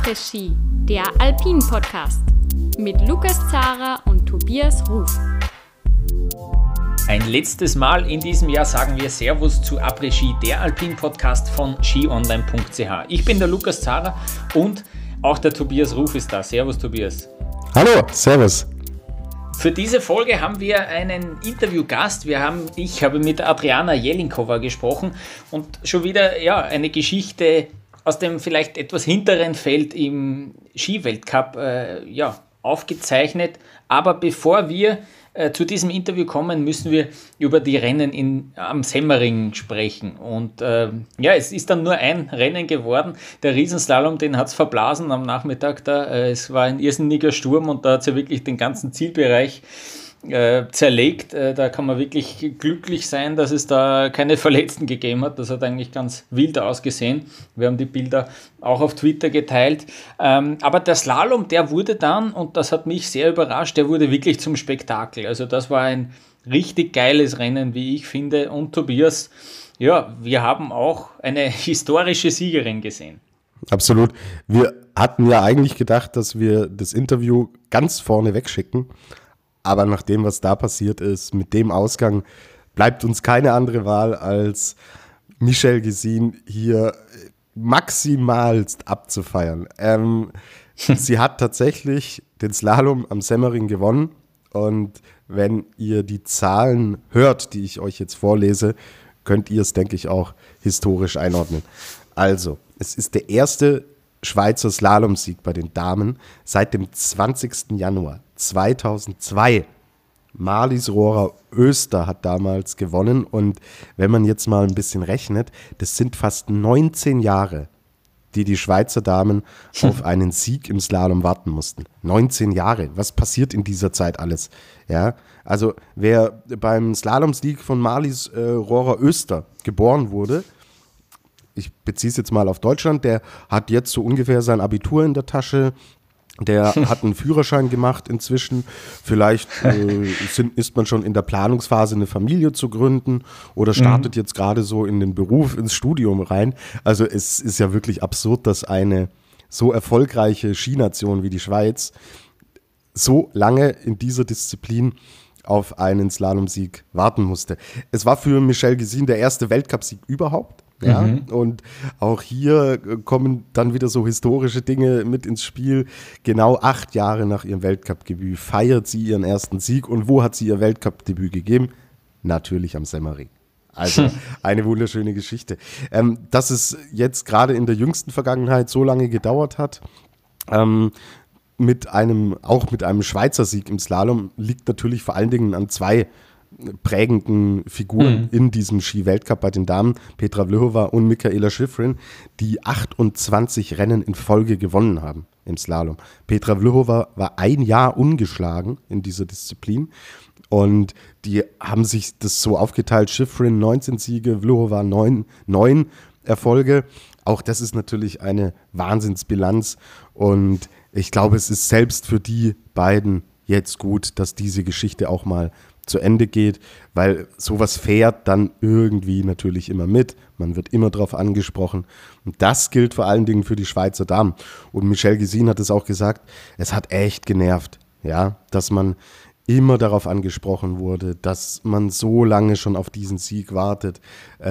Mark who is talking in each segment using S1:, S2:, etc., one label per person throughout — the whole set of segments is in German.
S1: Après-Ski, der Alpin-Podcast mit Lukas Zara und Tobias Ruf.
S2: Ein letztes Mal in diesem Jahr sagen wir Servus zu Après-Ski, der Alpin-Podcast von skionline.ch. Ich bin der Lukas Zara und auch der Tobias Ruf ist da. Servus Tobias.
S3: Hallo, servus.
S2: Für diese Folge haben wir einen Interviewgast. Ich habe mit Adriana Jelinkova gesprochen und schon wieder eine Geschichte aus dem vielleicht etwas hinteren Feld im Skiweltcup aufgezeichnet. Aber bevor wir zu diesem Interview kommen, müssen wir über die Rennen am Semmering sprechen. Und es ist dann nur ein Rennen geworden. Der Riesenslalom, den hat es verblasen am Nachmittag da. Es war ein irrsinniger Sturm und da hat es ja wirklich den ganzen Zielbereich zerlegt. Da kann man wirklich glücklich sein, dass es da keine Verletzten gegeben hat. Das hat eigentlich ganz wild ausgesehen. Wir haben die Bilder auch auf Twitter geteilt. Aber der Slalom, der wurde dann, und das hat mich sehr überrascht, der wurde wirklich zum Spektakel. Also das war ein richtig geiles Rennen, wie ich finde. Und Tobias, wir haben auch eine historische Siegerin gesehen.
S3: Absolut. Wir hatten ja eigentlich gedacht, dass wir das Interview ganz vorne wegschicken. Aber nach dem, was da passiert ist, mit dem Ausgang, bleibt uns keine andere Wahl, als Michèle Guisine hier maximalst abzufeiern. Sie hat tatsächlich den Slalom am Semmering gewonnen. Und wenn ihr die Zahlen hört, die ich euch jetzt vorlese, könnt ihr es, denke ich, auch historisch einordnen. Also, es ist der erste Schweizer Slalomsieg bei den Damen seit dem 20. Januar 2002. Marlies Rohrer-Oester hat damals gewonnen und wenn man jetzt mal ein bisschen rechnet, das sind fast 19 Jahre, die Schweizer Damen auf einen Sieg im Slalom warten mussten. 19 Jahre, was passiert in dieser Zeit alles? Ja, also wer beim Slalomsieg von Marlies Rohrer-Oester geboren wurde, ich beziehe es jetzt mal auf Deutschland, der hat jetzt so ungefähr sein Abitur in der Tasche, der hat einen Führerschein gemacht inzwischen, vielleicht ist man schon in der Planungsphase, eine Familie zu gründen oder startet jetzt gerade so in den Beruf, ins Studium rein. Also es ist ja wirklich absurd, dass eine so erfolgreiche Skination wie die Schweiz so lange in dieser Disziplin auf einen Slalomsieg warten musste. Es war für Michèle Guisine der erste Weltcupsieg überhaupt. Ja, und auch hier kommen dann wieder so historische Dinge mit ins Spiel. Genau 8 Jahre nach ihrem Weltcup-Debüt feiert sie ihren ersten Sieg. Und wo hat sie ihr Weltcup-Debüt gegeben? Natürlich am Semmering. Also eine wunderschöne Geschichte. Dass es jetzt gerade in der jüngsten Vergangenheit so lange gedauert hat, mit einem Schweizer Sieg im Slalom, liegt natürlich vor allen Dingen an 2 prägenden Figuren in diesem Ski-Weltcup bei den Damen, Petra Vlhova und Mikaela Shiffrin, die 28 Rennen in Folge gewonnen haben im Slalom. Petra Vlhova war 1 Jahr ungeschlagen in dieser Disziplin und die haben sich das so aufgeteilt, Shiffrin 19 Siege, Vlhova 9 Erfolge. Auch das ist natürlich eine Wahnsinnsbilanz und ich glaube, es ist selbst für die beiden jetzt gut, dass diese Geschichte auch mal zu Ende geht, weil sowas fährt dann irgendwie natürlich immer mit. Man wird immer drauf angesprochen. Und das gilt vor allen Dingen für die Schweizer Damen. Und Michèle Guisine hat es auch gesagt, es hat echt genervt, ja, dass man immer darauf angesprochen wurde, dass man so lange schon auf diesen Sieg wartet.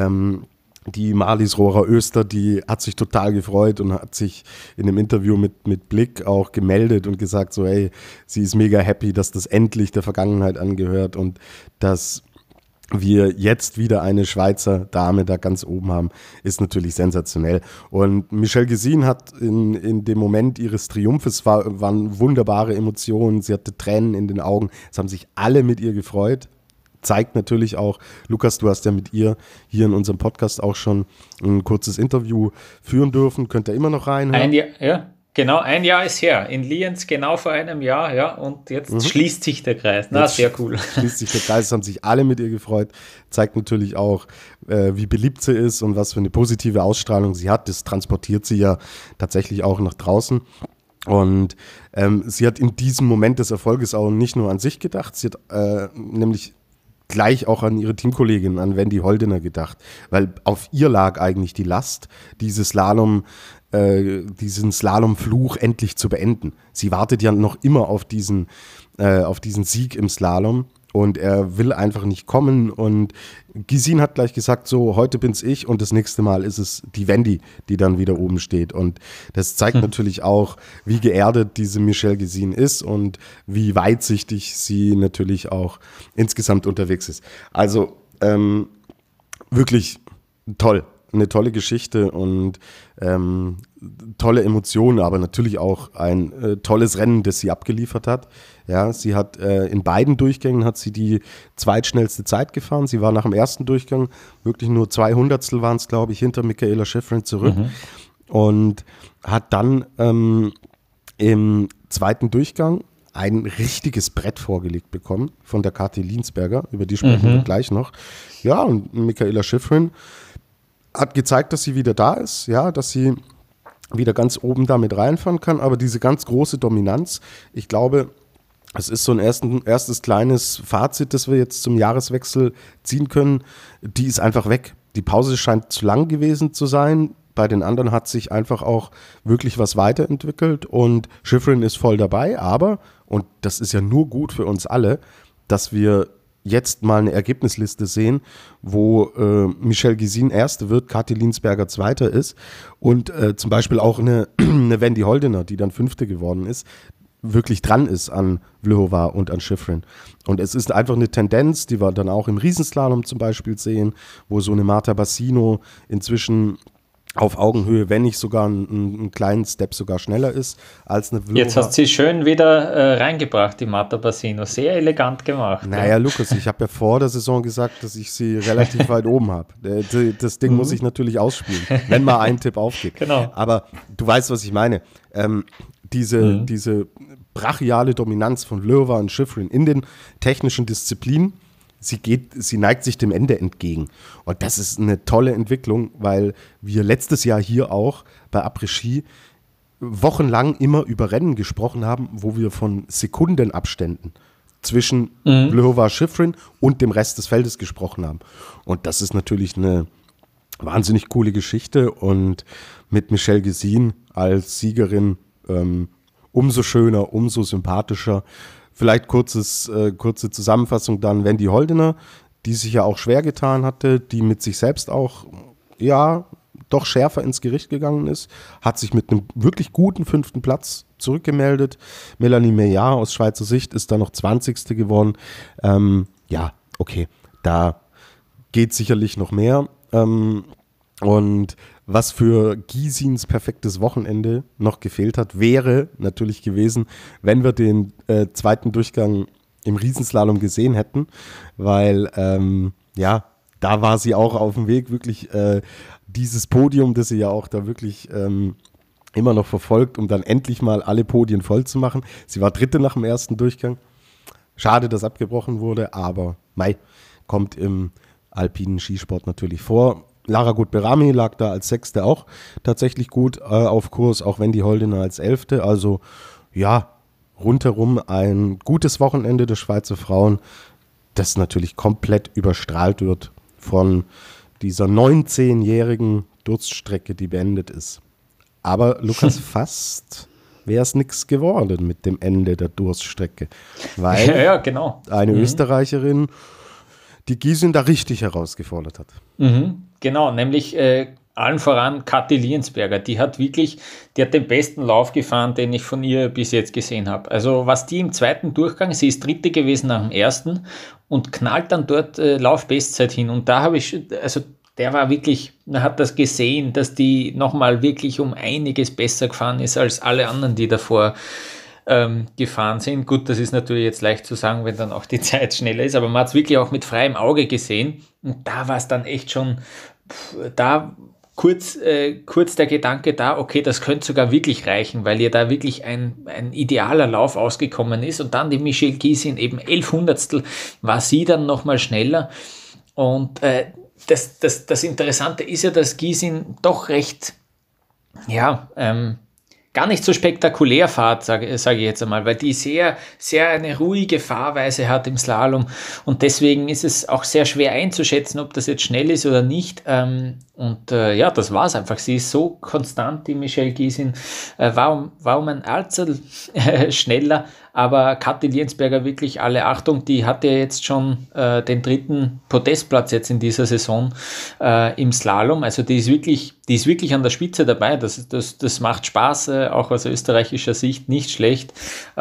S3: Die Marlies Rohrer-Oester, die hat sich total gefreut und hat sich in einem Interview mit Blick auch gemeldet und gesagt so, hey, sie ist mega happy, dass das endlich der Vergangenheit angehört und dass wir jetzt wieder eine Schweizer Dame da ganz oben haben, ist natürlich sensationell. Und Michèle Guisine hat in dem Moment ihres Triumphes, waren wunderbare Emotionen, sie hatte Tränen in den Augen, es haben sich alle mit ihr gefreut. Zeigt natürlich auch, Lukas, du hast ja mit ihr hier in unserem Podcast auch schon ein kurzes Interview führen dürfen. Könnt ihr immer noch reinhören?
S2: Ein Jahr ist her. In Lienz genau vor einem Jahr, ja. Und jetzt schließt sich der Kreis. Na, jetzt sehr cool.
S3: Schließt sich der Kreis, es haben sich alle mit ihr gefreut. Zeigt natürlich auch, wie beliebt sie ist und was für eine positive Ausstrahlung sie hat. Das transportiert sie ja tatsächlich auch nach draußen. Und sie hat in diesem Moment des Erfolges auch nicht nur an sich gedacht, sie hat nämlich gleich auch an ihre Teamkollegin, an Wendy Holdener gedacht, weil auf ihr lag eigentlich die Last, diese Slalom diesen Slalomfluch endlich zu beenden. Sie wartet ja noch immer auf diesen Sieg im Slalom und er will einfach nicht kommen und Gesine hat gleich gesagt, so heute bin's ich und das nächste Mal ist es die Wendy, die dann wieder oben steht und das zeigt natürlich auch, wie geerdet diese Michelle Gesine ist und wie weitsichtig sie natürlich auch insgesamt unterwegs ist. Also wirklich toll. Eine tolle Geschichte und tolle Emotionen, aber natürlich auch ein tolles Rennen, das sie abgeliefert hat. Ja, sie hat in beiden Durchgängen hat sie die zweitschnellste Zeit gefahren. Sie war nach dem ersten Durchgang wirklich nur 200 waren es, glaube ich, hinter Michaela Shiffrin zurück und hat dann im zweiten Durchgang ein richtiges Brett vorgelegt bekommen von der Kathi Liensberger, über die sprechen wir gleich noch. Ja, und Michaela Shiffrin hat gezeigt, dass sie wieder da ist, ja, dass sie wieder ganz oben damit reinfahren kann, aber diese ganz große Dominanz, ich glaube, es ist so ein erstes kleines Fazit, das wir jetzt zum Jahreswechsel ziehen können, die ist einfach weg. Die Pause scheint zu lang gewesen zu sein, bei den anderen hat sich einfach auch wirklich was weiterentwickelt und Shiffrin ist voll dabei, aber, und das ist ja nur gut für uns alle, dass wir jetzt mal eine Ergebnisliste sehen, wo Michelle Gesine Erste wird, Kathi Liensberger Zweiter ist und zum Beispiel auch eine Wendy Holdener, die dann Fünfte geworden ist, wirklich dran ist an Vlhova und an Shiffrin. Und es ist einfach eine Tendenz, die wir dann auch im Riesenslalom zum Beispiel sehen, wo so eine Marta Bassino inzwischen auf Augenhöhe, wenn nicht sogar einen kleinen Step sogar schneller ist als eine Vlhova.
S2: Jetzt hast du sie schön wieder reingebracht, die Marta Bassino. Sehr elegant gemacht.
S3: Naja, Lukas, ich habe ja vor der Saison gesagt, dass ich sie relativ weit oben habe. Das Ding muss ich natürlich ausspielen, wenn mal ein Tipp aufgeht.
S2: Genau.
S3: Aber du weißt, was ich meine. Diese brachiale Dominanz von Vlhova und Shiffrin in den technischen Disziplinen, sie neigt sich dem Ende entgegen. Und das ist eine tolle Entwicklung, weil wir letztes Jahr hier auch bei Après-Ski wochenlang immer über Rennen gesprochen haben, wo wir von Sekundenabständen zwischen Vlhova, Shiffrin und dem Rest des Feldes gesprochen haben. Und das ist natürlich eine wahnsinnig coole Geschichte und mit Michelle Gesine als Siegerin umso schöner, umso sympathischer. Vielleicht kurze Zusammenfassung dann Wendy Holdener, die sich ja auch schwer getan hatte, die mit sich selbst auch, ja, doch schärfer ins Gericht gegangen ist, hat sich mit einem wirklich guten 5. Platz zurückgemeldet. Melanie Meillard aus Schweizer Sicht ist dann noch 20. geworden. Ja, okay, da geht sicherlich noch mehr. Und was für Gisins perfektes Wochenende noch gefehlt hat, wäre natürlich gewesen, wenn wir den zweiten Durchgang im Riesenslalom gesehen hätten, weil ja, da war sie auch auf dem Weg, wirklich dieses Podium, das sie ja auch da wirklich immer noch verfolgt, um dann endlich mal alle Podien voll zu machen. Sie war Dritte nach dem ersten Durchgang. Schade, dass abgebrochen wurde, aber kommt im alpinen Skisport natürlich vor. Lara Gut-Berami lag da als Sechste auch tatsächlich gut auf Kurs, auch wenn die Holdener als Elfte. Also ja, rundherum ein gutes Wochenende der Schweizer Frauen, das natürlich komplett überstrahlt wird von dieser 19-jährigen Durststrecke, die beendet ist. Aber Lukas, fast wäre es nichts geworden mit dem Ende der Durststrecke, weil
S2: ja, genau.
S3: eine Österreicherin die Gisine da richtig herausgefordert hat.
S2: Genau, nämlich allen voran Kathi Liensberger. Die hat den besten Lauf gefahren, den ich von ihr bis jetzt gesehen habe. Also was die im zweiten Durchgang, sie ist Dritte gewesen nach dem ersten und knallt dann dort Laufbestzeit hin. Und da habe ich, also der war wirklich, man hat das gesehen, dass die nochmal wirklich um einiges besser gefahren ist als alle anderen, die davor gefahren sind. Gut, das ist natürlich jetzt leicht zu sagen, wenn dann auch die Zeit schneller ist, aber man hat es wirklich auch mit freiem Auge gesehen und da war es dann echt schon, da kurz der Gedanke da, okay, das könnte sogar wirklich reichen, weil ihr da wirklich ein idealer Lauf ausgekommen ist und dann die Michelle Gesine eben 11/100 war sie dann nochmal schneller und das Interessante ist ja, dass Gesine doch recht, ja, gar nicht so spektakulär fahrt, sage ich jetzt einmal, weil die sehr, sehr eine ruhige Fahrweise hat im Slalom und deswegen ist es auch sehr schwer einzuschätzen, ob das jetzt schnell ist oder nicht. Und ja, das war es einfach. Sie ist so konstant, die Michelle Giesin. War um ein Alzel schneller, aber Kathi Liensberger wirklich alle Achtung. Die hatte jetzt schon den 3. Podestplatz jetzt in dieser Saison im Slalom. Also die ist wirklich an der Spitze dabei. Das macht Spaß, auch aus österreichischer Sicht nicht schlecht.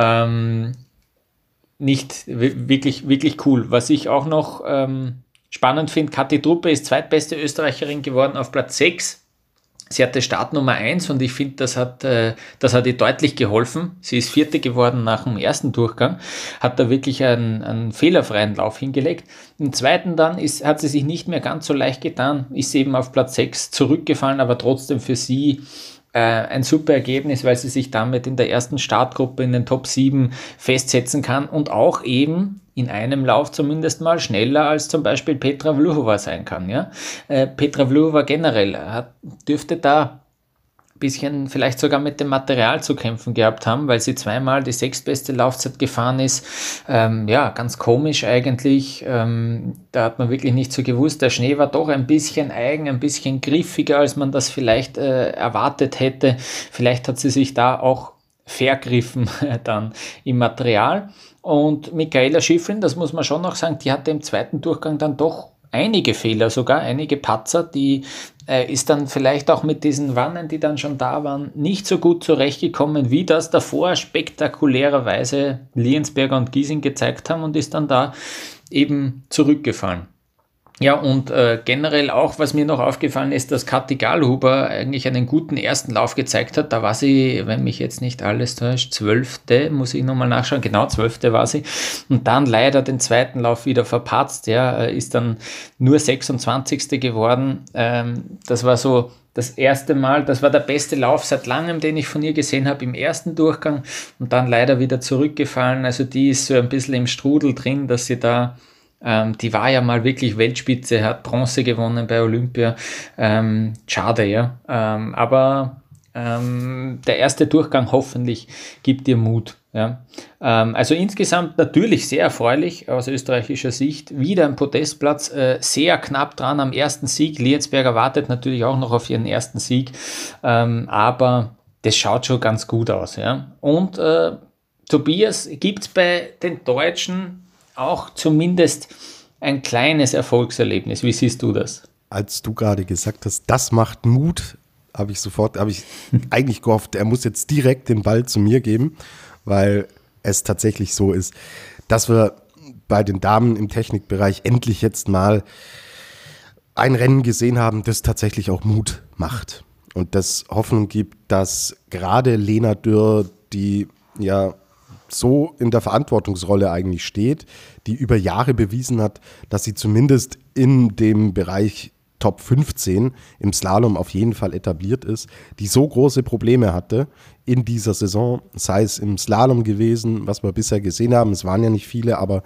S2: Nicht wirklich cool. Was ich auch noch spannend finde, Kathi Truppe ist zweitbeste Österreicherin geworden auf Platz 6. Sie hatte Startnummer 1 und ich finde, das hat ihr deutlich geholfen. Sie ist 4. geworden nach dem ersten Durchgang, hat da wirklich einen fehlerfreien Lauf hingelegt. Im zweiten dann hat sie sich nicht mehr ganz so leicht getan, ist eben auf Platz 6 zurückgefallen, aber trotzdem für sie ein super Ergebnis, weil sie sich damit in der ersten Startgruppe in den Top 7 festsetzen kann und auch eben in einem Lauf zumindest mal schneller als zum Beispiel Petra Vlhova sein kann. Ja? Petra Vlhova generell dürfte da ein bisschen vielleicht sogar mit dem Material zu kämpfen gehabt haben, weil sie zweimal die 6. Laufzeit gefahren ist. Ja, ganz komisch eigentlich. Da hat man wirklich nicht so gewusst. Der Schnee war doch ein bisschen eigen, ein bisschen griffiger, als man das vielleicht erwartet hätte. Vielleicht hat sie sich da auch vergriffen dann im Material. Und Michaela Schifrin, das muss man schon noch sagen, die hatte im zweiten Durchgang dann doch einige Fehler, sogar einige Patzer, die ist dann vielleicht auch mit diesen Wannen, die dann schon da waren, nicht so gut zurechtgekommen, wie das davor spektakulärerweise Liensberger und Giesing gezeigt haben und ist dann da eben zurückgefallen. Ja, und generell auch, was mir noch aufgefallen ist, dass Kathi Gallhuber eigentlich einen guten ersten Lauf gezeigt hat. Da war sie, wenn mich jetzt nicht alles täuscht, 12. muss ich nochmal nachschauen. Genau, 12. war sie. Und dann leider den zweiten Lauf wieder verpatzt. Ja, ist dann nur 26. geworden. Das war so das erste Mal, das war der beste Lauf seit langem, den ich von ihr gesehen habe im ersten Durchgang. Und dann leider wieder zurückgefallen. Also die ist so ein bisschen im Strudel drin, dass sie da... die war ja mal wirklich Weltspitze, hat Bronze gewonnen bei Olympia. Schade, ja. Aber der erste Durchgang hoffentlich gibt ihr Mut. Ja. Also insgesamt natürlich sehr erfreulich aus österreichischer Sicht. Wieder ein Podestplatz, sehr knapp dran am ersten Sieg. Liensberger wartet natürlich auch noch auf ihren ersten Sieg. Aber das schaut schon ganz gut aus. Ja. Und Tobias, gibt es bei den Deutschen auch zumindest ein kleines Erfolgserlebnis? Wie siehst du das?
S3: Als du gerade gesagt hast, das macht Mut, habe ich eigentlich gehofft, er muss jetzt direkt den Ball zu mir geben, weil es tatsächlich so ist, dass wir bei den Damen im Technikbereich endlich jetzt mal ein Rennen gesehen haben, das tatsächlich auch Mut macht und das Hoffnung gibt, dass gerade Lena Dürr, die ja so in der Verantwortungsrolle eigentlich steht, die über Jahre bewiesen hat, dass sie zumindest in dem Bereich Top 15 im Slalom auf jeden Fall etabliert ist, die so große Probleme hatte in dieser Saison, sei es im Slalom gewesen, was wir bisher gesehen haben, es waren ja nicht viele, aber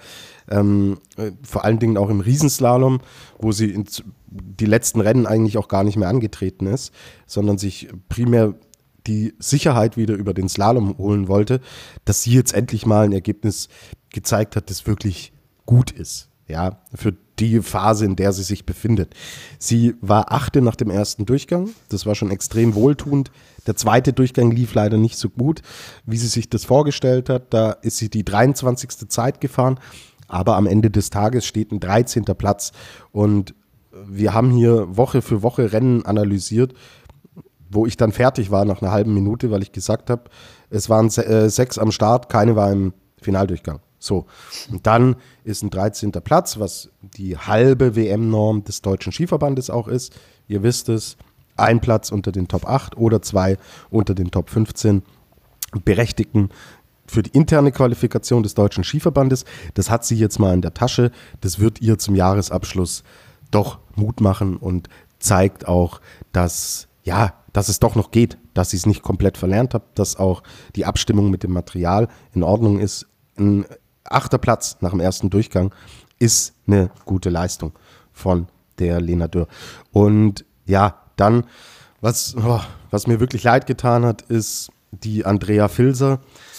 S3: vor allen Dingen auch im Riesenslalom, wo sie die letzten Rennen eigentlich auch gar nicht mehr angetreten ist, sondern sich primär die Sicherheit wieder über den Slalom holen wollte, dass sie jetzt endlich mal ein Ergebnis gezeigt hat, das wirklich gut ist, ja, für die Phase, in der sie sich befindet. Sie war 8. nach dem ersten Durchgang, das war schon extrem wohltuend. Der zweite Durchgang lief leider nicht so gut, wie sie sich das vorgestellt hat. Da ist sie die 23. Zeit gefahren, aber am Ende des Tages steht ein 13. Platz und wir haben hier Woche für Woche Rennen analysiert, wo ich dann fertig war nach einer halben Minute, weil ich gesagt habe, es waren 6 am Start, keine war im Finaldurchgang. So, und dann ist ein 13. Platz, was die halbe WM-Norm des Deutschen Skiverbandes auch ist. Ihr wisst es, ein Platz unter den Top 8 oder 2 unter den Top 15 Berechtigten für die interne Qualifikation des Deutschen Skiverbandes. Das hat sie jetzt mal in der Tasche. Das wird ihr zum Jahresabschluss doch Mut machen und zeigt auch, dass es doch noch geht, dass sie es nicht komplett verlernt hat, dass auch die Abstimmung mit dem Material in Ordnung ist. Ein 8. Platz nach dem ersten Durchgang ist eine gute Leistung von der Lena Dürr. Und ja, dann, was mir wirklich leid getan hat, ist die Andrea Filser,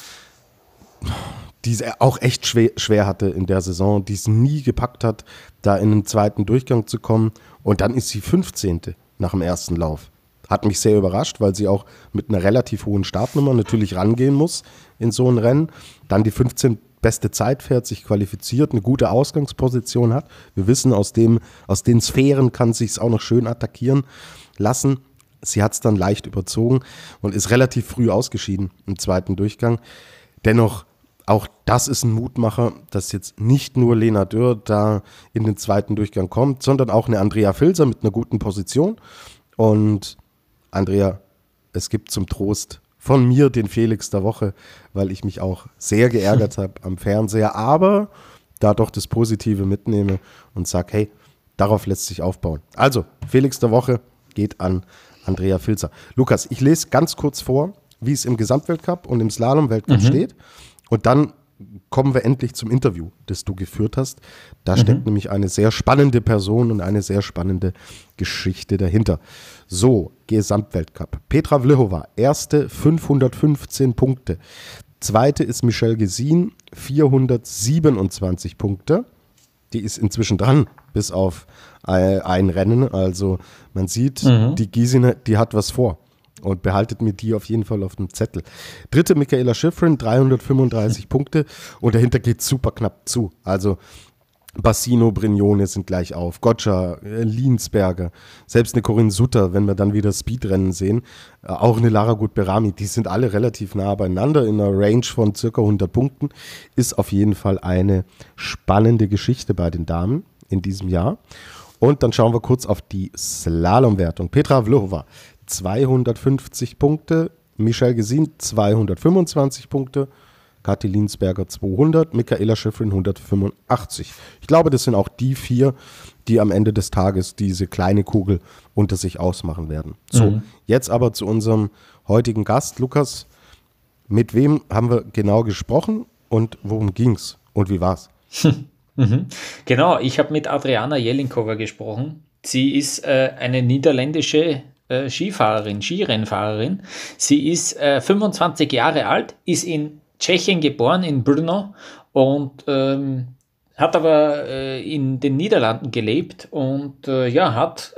S3: die es auch echt schwer hatte in der Saison, die es nie gepackt hat, da in den zweiten Durchgang zu kommen. Und dann ist sie 15. nach dem ersten Lauf. Hat mich sehr überrascht, weil sie auch mit einer relativ hohen Startnummer natürlich rangehen muss in so ein Rennen. Dann die 15 beste Zeit fährt, sich qualifiziert, eine gute Ausgangsposition hat. Wir wissen, aus den Sphären kann sich es auch noch schön attackieren lassen. Sie hat es dann leicht überzogen und ist relativ früh ausgeschieden im zweiten Durchgang. Dennoch, auch das ist ein Mutmacher, dass jetzt nicht nur Lena Dürr da in den zweiten Durchgang kommt, sondern auch eine Andrea Filser mit einer guten Position. Und Andrea, es gibt zum Trost von mir den Felix der Woche, weil ich mich auch sehr geärgert habe am Fernseher, aber da doch das Positive mitnehme und sage, hey, darauf lässt sich aufbauen. Also, Felix der Woche geht an Andrea Filser. Lukas, ich lese ganz kurz vor, wie es im Gesamtweltcup und im Slalom-Weltcup steht. Und dann kommen wir endlich zum Interview, das du geführt hast. Da steckt nämlich eine sehr spannende Person und eine sehr spannende Geschichte dahinter. So, Gesamtweltcup. Petra Vlhova, erste 515 Punkte. Zweite ist Michelle Gesin, 427 Punkte. Die ist inzwischen dran, bis auf ein Rennen. Also man sieht, die Gysin, die hat was vor. Und behaltet mir die auf jeden Fall auf dem Zettel. Dritte Michaela Shiffrin, 335 Punkte. Und dahinter geht es super knapp zu. Also Bassino, Brignone sind gleich auf. Gotcha, Liensberger, selbst eine Corinne Sutter, wenn wir dann wieder Speedrennen sehen. Auch eine Lara Gut-Berami, die sind alle relativ nah beieinander in einer Range von circa 100 Punkten. Ist auf jeden Fall eine spannende Geschichte bei den Damen in diesem Jahr. Und dann schauen wir kurz auf die Slalomwertung. Petra Vlhova, 250 Punkte, Michelle Gesin 225 Punkte, Kathi Liensberger 200, Michaela Shiffrin 185. Ich glaube, das sind auch die 4, die am Ende des Tages diese kleine Kugel unter sich ausmachen werden. So, jetzt aber zu unserem heutigen Gast, Lukas. Mit wem haben wir genau gesprochen und worum ging's und wie war's?
S2: Genau, ich habe mit Adriana Jelinkova gesprochen. Sie ist eine niederländische Skirennfahrerin. Sie ist 25 Jahre alt, ist in Tschechien geboren, in Brno, und hat aber in den Niederlanden gelebt und hat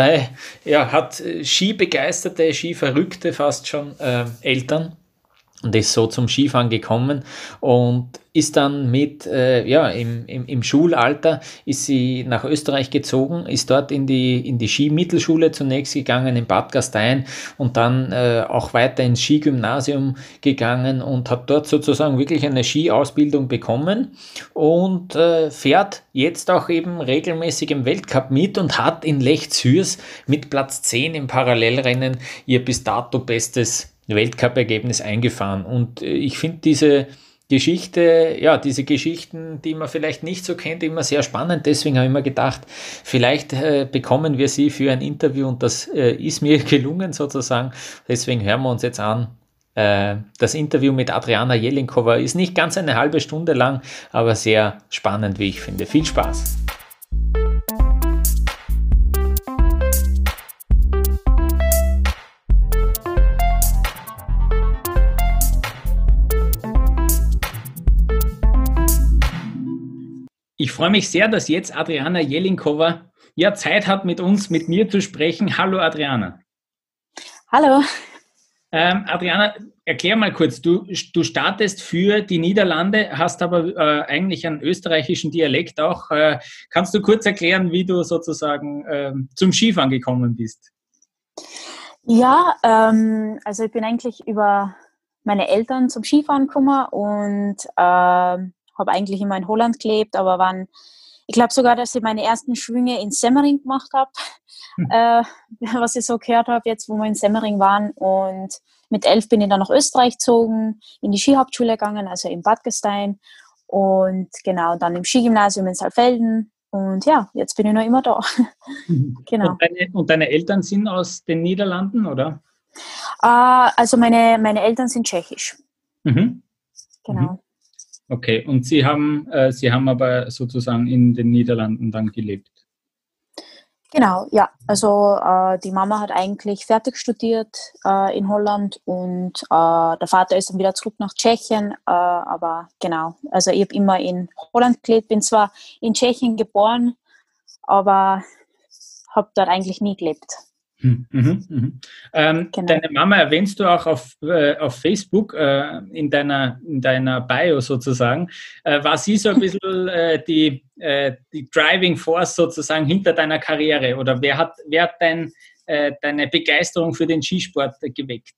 S2: hat Skibegeisterte, Skiverrückte fast schon Eltern. Und ist so zum Skifahren gekommen und ist dann im Schulalter ist sie nach Österreich gezogen, ist dort in die Skimittelschule zunächst gegangen in Bad Gastein und dann auch weiter ins Skigymnasium gegangen und hat dort sozusagen wirklich eine Skiausbildung bekommen und fährt jetzt auch eben regelmäßig im Weltcup mit und hat in Lech Zürs mit Platz 10 im Parallelrennen ihr bis dato bestes Weltcup-Ergebnis eingefahren. Und ich finde diese Geschichten, die man vielleicht nicht so kennt, immer sehr spannend. Deswegen habe ich mir gedacht, vielleicht bekommen wir sie für ein Interview und das ist mir gelungen sozusagen. Deswegen hören wir uns jetzt an. Das Interview mit Adriana Jelinkova ist nicht ganz eine halbe Stunde lang, aber sehr spannend, wie ich finde. Viel Spaß! Ich freue mich sehr, dass jetzt Adriana Jelinkova Zeit hat, mit mir zu sprechen. Hallo Adriana.
S4: Hallo.
S2: Adriana, erklär mal kurz, du startest für die Niederlande, hast aber eigentlich einen österreichischen Dialekt auch. Kannst du kurz erklären, wie du sozusagen zum Skifahren gekommen bist?
S4: Ja, also ich bin eigentlich über meine Eltern zum Skifahren gekommen und habe eigentlich immer in Holland gelebt, aber ich glaube sogar, dass ich meine ersten Schwünge in Semmering gemacht habe, was ich so gehört habe, jetzt wo wir in Semmering waren. Und mit 11 bin ich dann nach Österreich gezogen, in die Skihauptschule gegangen, also in Bad Gastein. Und genau, dann im Skigymnasium in Saalfelden. Und ja, jetzt bin ich noch immer da. Genau.
S2: Und deine Eltern sind aus den Niederlanden, oder?
S4: Also meine Eltern sind tschechisch. Genau.
S2: Okay, und Sie haben aber sozusagen in den Niederlanden dann gelebt?
S4: Genau, ja. Also die Mama hat eigentlich fertig studiert in Holland und der Vater ist dann wieder zurück nach Tschechien. Aber genau, also ich habe immer in Holland gelebt, bin zwar in Tschechien geboren, aber habe dort eigentlich nie gelebt. Genau.
S2: Deine Mama erwähnst du auch auf Facebook in deiner Bio sozusagen. War sie so ein bisschen die Driving Force sozusagen hinter deiner Karriere? Oder wer hat deine Begeisterung für den Skisport geweckt?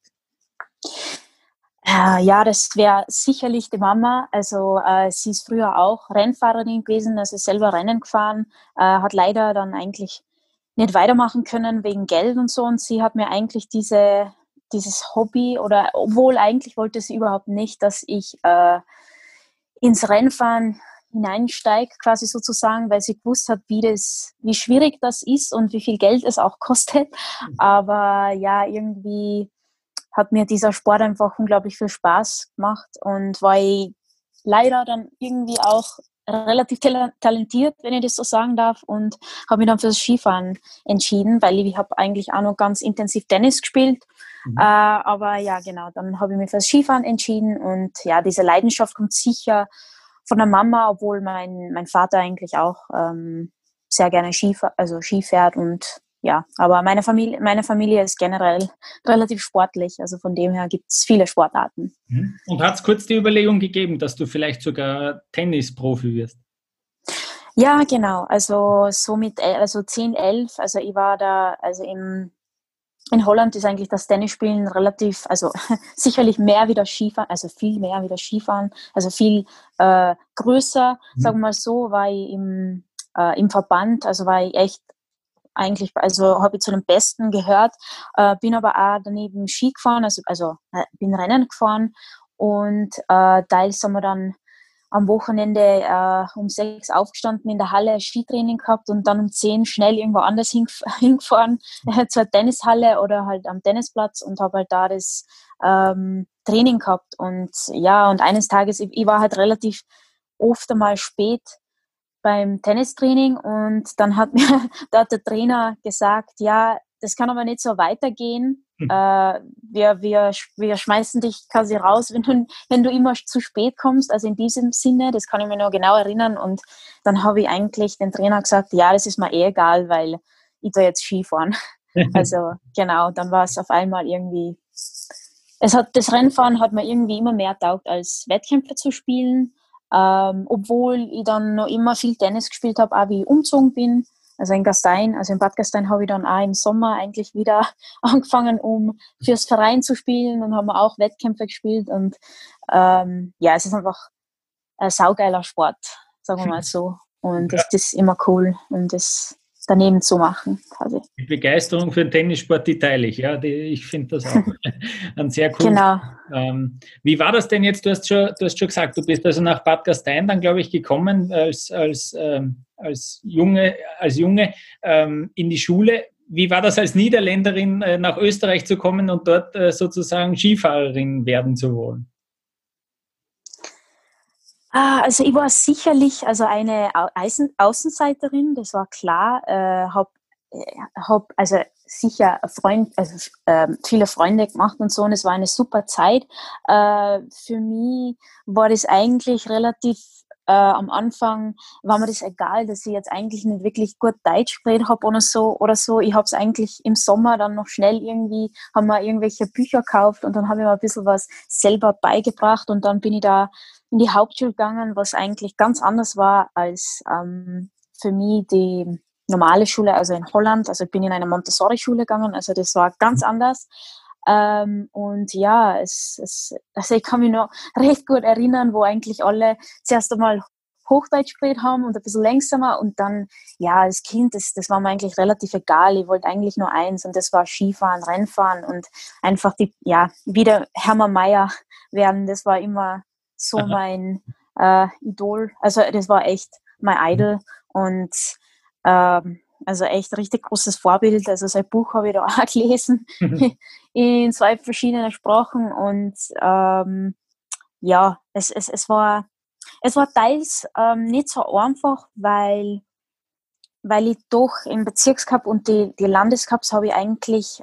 S4: Ja, das wäre sicherlich die Mama. Also sie ist früher auch Rennfahrerin gewesen, also selber Rennen gefahren, hat leider dann eigentlich nicht weitermachen können wegen Geld und so. Und sie hat mir eigentlich dieses Hobby, oder obwohl eigentlich wollte sie überhaupt nicht, dass ich ins Rennfahren hineinsteige, quasi sozusagen, weil sie gewusst hat, wie schwierig das ist und wie viel Geld es auch kostet. Aber ja, irgendwie hat mir dieser Sport einfach unglaublich viel Spaß gemacht und war ich leider dann irgendwie auch relativ talentiert, wenn ich das so sagen darf, und habe mich dann fürs Skifahren entschieden, weil ich habe eigentlich auch noch ganz intensiv Tennis gespielt. Aber ja, genau, dann habe ich mich fürs Skifahren entschieden und ja, diese Leidenschaft kommt sicher von der Mama, obwohl mein Vater eigentlich auch sehr gerne Ski fährt und ja, aber meine Familie ist generell relativ sportlich, also von dem her gibt es viele Sportarten.
S2: Und hat es kurz die Überlegung gegeben, dass du vielleicht sogar Tennisprofi wirst?
S4: Ja, genau, also so mit 10, 11, also ich war da, also in Holland ist eigentlich das Tennisspielen relativ, also sicherlich mehr wie das Skifahren, also viel mehr wie das Skifahren, also viel größer, sagen wir mal so, war ich im Verband, also war ich echt eigentlich, also habe ich zu den Besten gehört, bin aber auch daneben Ski gefahren, also bin Rennen gefahren und teils haben wir dann am Wochenende um 6 aufgestanden in der Halle, Skitraining gehabt und dann um 10 schnell irgendwo anders hingefahren zur Tennishalle oder halt am Tennisplatz und habe halt da das Training gehabt und ja, und eines Tages, ich war halt relativ oft einmal spät beim Tennistraining und dann hat der Trainer gesagt, ja, das kann aber nicht so weitergehen. Wir schmeißen dich quasi raus, wenn du immer zu spät kommst. Also in diesem Sinne, das kann ich mir noch genau erinnern. Und dann habe ich eigentlich den Trainer gesagt, ja, das ist mir egal, weil ich da jetzt Skifahren. Also genau, dann war es auf einmal irgendwie, das Rennfahren hat mir irgendwie immer mehr taugt, als Wettkämpfe zu spielen. Obwohl ich dann noch immer viel Tennis gespielt habe, auch wie ich umgezogen bin. Also in Gastein, also in Bad Gastein habe ich dann auch im Sommer eigentlich wieder angefangen, um fürs Verein zu spielen und haben auch Wettkämpfe gespielt und ja, es ist einfach ein saugeiler Sport, sagen wir mal so. Und das ist immer cool, um das daneben zu machen, quasi.
S2: Die Begeisterung für den Tennissport, die teile ich. Ja, ich finde das auch ein sehr cooles.
S4: Genau.
S2: Wie war das denn jetzt? Du hast schon gesagt, du bist also nach Bad Gastein dann, glaube ich, gekommen als Junge in die Schule. Wie war das als Niederländerin nach Österreich zu kommen und dort sozusagen Skifahrerin werden zu wollen?
S4: Also ich war sicherlich eine Außenseiterin, das war klar. Hab also sicher viele Freunde gemacht und so, und es war eine super Zeit. Für mich war das eigentlich relativ am Anfang war mir das egal, dass ich jetzt eigentlich nicht wirklich gut Deutsch geredet habe oder so. Ich habe es eigentlich im Sommer dann noch schnell haben wir irgendwelche Bücher gekauft und dann habe ich mir ein bisschen was selber beigebracht und dann bin ich da in die Hauptschule gegangen, was eigentlich ganz anders war als für mich die normale Schule, also in Holland. Also ich bin in eine Montessori-Schule gegangen, also das war ganz anders. Und ja, also ich kann mich noch recht gut erinnern, wo eigentlich alle zuerst einmal Hochdeutsch geredet haben und ein bisschen langsamer und dann, ja, als Kind, das war mir eigentlich relativ egal. Ich wollte eigentlich nur eins und das war Skifahren, Rennfahren und einfach wieder Hermann Maier werden. Das war immer so mein Idol. Also das war echt mein Idol und also echt richtig großes Vorbild. Also sein Buch habe ich da auch gelesen in 2 verschiedenen Sprachen und ja, es war teils nicht so einfach, weil ich doch im Bezirkscup und die Landescups habe ich eigentlich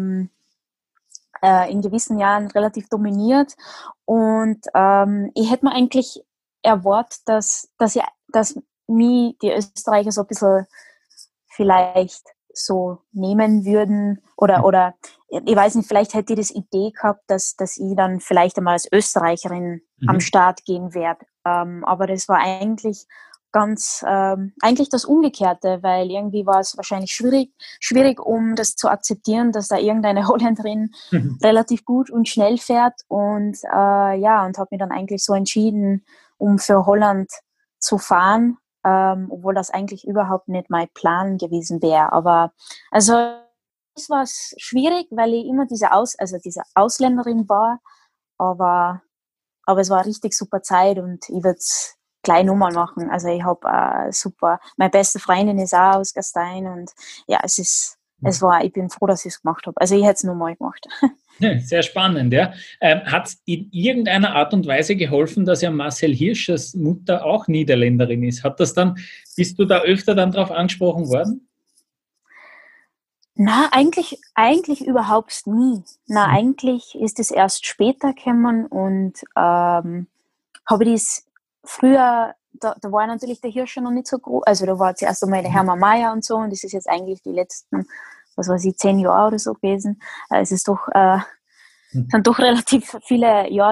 S4: in gewissen Jahren relativ dominiert und ich hätte mir eigentlich erwartet, dass mich die Österreicher so ein bisschen vielleicht so nehmen würden oder ich weiß nicht, vielleicht hätte ich das Idee gehabt, dass ich dann vielleicht einmal als Österreicherin am Start gehen werde. Aber das war eigentlich eigentlich das Umgekehrte, weil irgendwie war es wahrscheinlich schwierig, um das zu akzeptieren, dass da irgendeine Holländerin relativ gut und schnell fährt und und habe mich dann eigentlich so entschieden, um für Holland zu fahren, obwohl das eigentlich überhaupt nicht mein Plan gewesen wäre. Aber also es war schwierig, weil ich immer diese Ausländerin war, aber es war eine richtig super Zeit und ich würde es gleich nochmal machen. Also ich habe super, meine beste Freundin ist auch aus Gastein und ja, ich bin froh, dass ich es gemacht habe. Also ich hätte es nochmal gemacht.
S2: Ja, sehr spannend, ja. Hat es in irgendeiner Art und Weise geholfen, dass ja Marcel Hirschers Mutter auch Niederländerin ist? Bist du da öfter dann drauf angesprochen worden?
S4: Na, eigentlich überhaupt nie. Na, eigentlich ist es erst später gekommen und habe ich das früher, da war natürlich der Hirscher noch nicht so groß, also da war zuerst einmal der Hermann Mayer und so und das ist jetzt eigentlich die letzten, 10 Jahre oder so gewesen. Es ist doch, sind doch relativ viele Jahre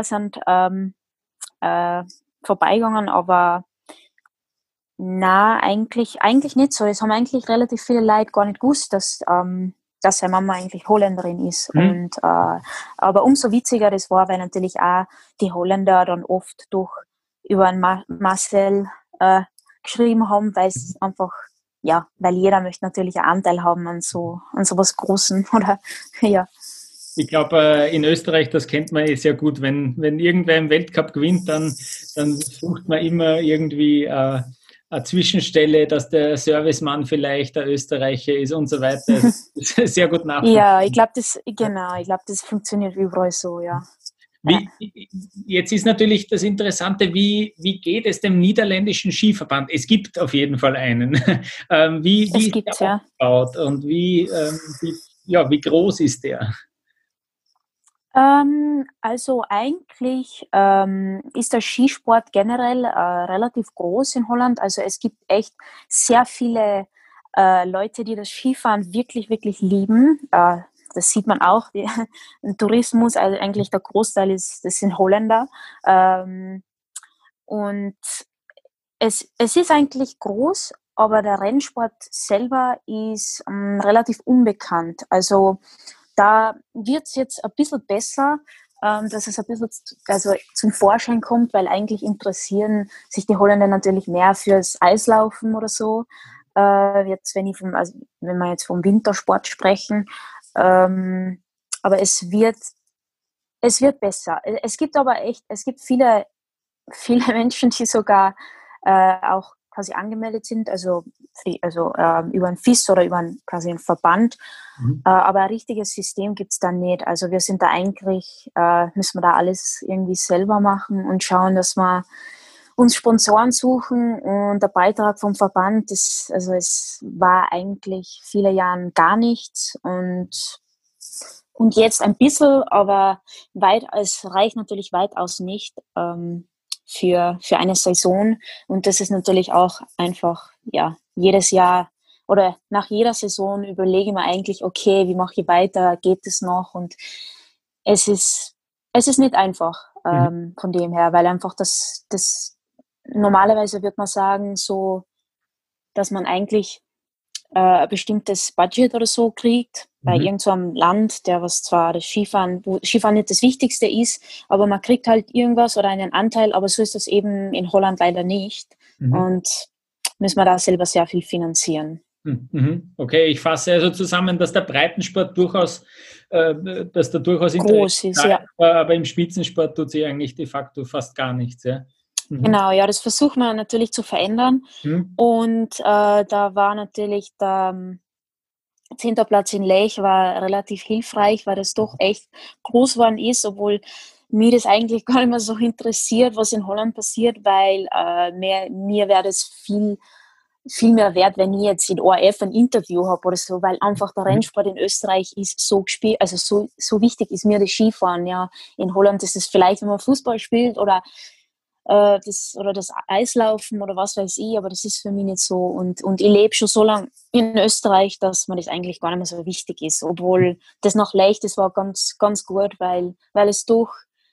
S4: vorbeigegangen, aber na, eigentlich nicht so. Es haben eigentlich relativ viele Leute gar nicht gewusst, dass seine Mama eigentlich Holländerin ist. Und aber umso witziger das war, weil natürlich auch die Holländer dann oft über einen Marcel geschrieben haben, weil es einfach, ja, weil jeder möchte natürlich einen Anteil haben an so was Großem, oder, ja.
S2: Ich glaube, in Österreich, das kennt man sehr gut, wenn irgendwer im Weltcup gewinnt, dann sucht man immer irgendwie eine Zwischenstelle, dass der Servicemann vielleicht der Österreicher ist und so weiter. Das ist sehr gut nachvollziehen.
S4: Ja, ich glaube, das funktioniert überall so, ja.
S2: Jetzt ist natürlich das Interessante, wie geht es dem niederländischen Skiverband? Es gibt auf jeden Fall einen. Wie ist der aufgebaut und wie groß ist der?
S4: Also eigentlich ist der Skisport generell relativ groß in Holland. Also es gibt echt sehr viele Leute, die das Skifahren wirklich, wirklich lieben. Das sieht man auch. Im Tourismus, also eigentlich der Großteil das sind Holländer. Und es ist eigentlich groß, aber der Rennsport selber ist relativ unbekannt. Also da wird es jetzt ein bisschen besser, dass es ein bisschen zum Vorschein kommt, weil eigentlich interessieren sich die Holländer natürlich mehr fürs Eislaufen oder so. Jetzt, wenn wir jetzt vom Wintersport sprechen. Aber es wird besser. Es gibt viele Menschen, die sogar auch quasi angemeldet sind, also über ein FIS oder über quasi einen Verband. Aber ein richtiges System gibt es da nicht. Also wir sind da eigentlich, müssen wir da alles irgendwie selber machen und schauen, dass wir uns Sponsoren suchen und der Beitrag vom Verband, es war eigentlich viele Jahre gar nichts und jetzt ein bisschen, aber es reicht natürlich weitaus nicht für eine Saison und das ist natürlich auch einfach, ja, jedes Jahr oder nach jeder Saison überlege ich mir eigentlich, okay, wie mache ich weiter, geht es noch und es ist nicht einfach von dem her, weil einfach das normalerweise würde man sagen, so, dass man eigentlich ein bestimmtes Budget oder so kriegt bei irgend so einem Land, der was zwar wo Skifahren nicht das Wichtigste ist, aber man kriegt halt irgendwas oder einen Anteil, aber so ist das eben in Holland leider nicht und müssen wir da selber sehr viel finanzieren.
S2: Okay, ich fasse also zusammen, dass der Breitensport durchaus
S4: groß ist, ja.
S2: Aber im Spitzensport tut sich eigentlich de facto fast gar nichts, ja.
S4: Genau, ja, das versucht man natürlich zu verändern. Und da war natürlich der 10. Platz in Lech war relativ hilfreich, weil das doch echt groß geworden ist, obwohl mir das eigentlich gar nicht mehr so interessiert, was in Holland passiert, weil mir wäre das viel mehr wert, wenn ich jetzt in ORF ein Interview habe oder so, weil einfach der Rennsport in Österreich ist so gespielt, also so wichtig ist mir das Skifahren, ja. In Holland ist es vielleicht, wenn man Fußball spielt oder das Eislaufen oder was weiß ich, aber das ist für mich nicht so. Und ich lebe schon so lange in Österreich, dass mir das eigentlich gar nicht mehr so wichtig ist. Obwohl das noch leicht, das war ganz, ganz gut, weil es durch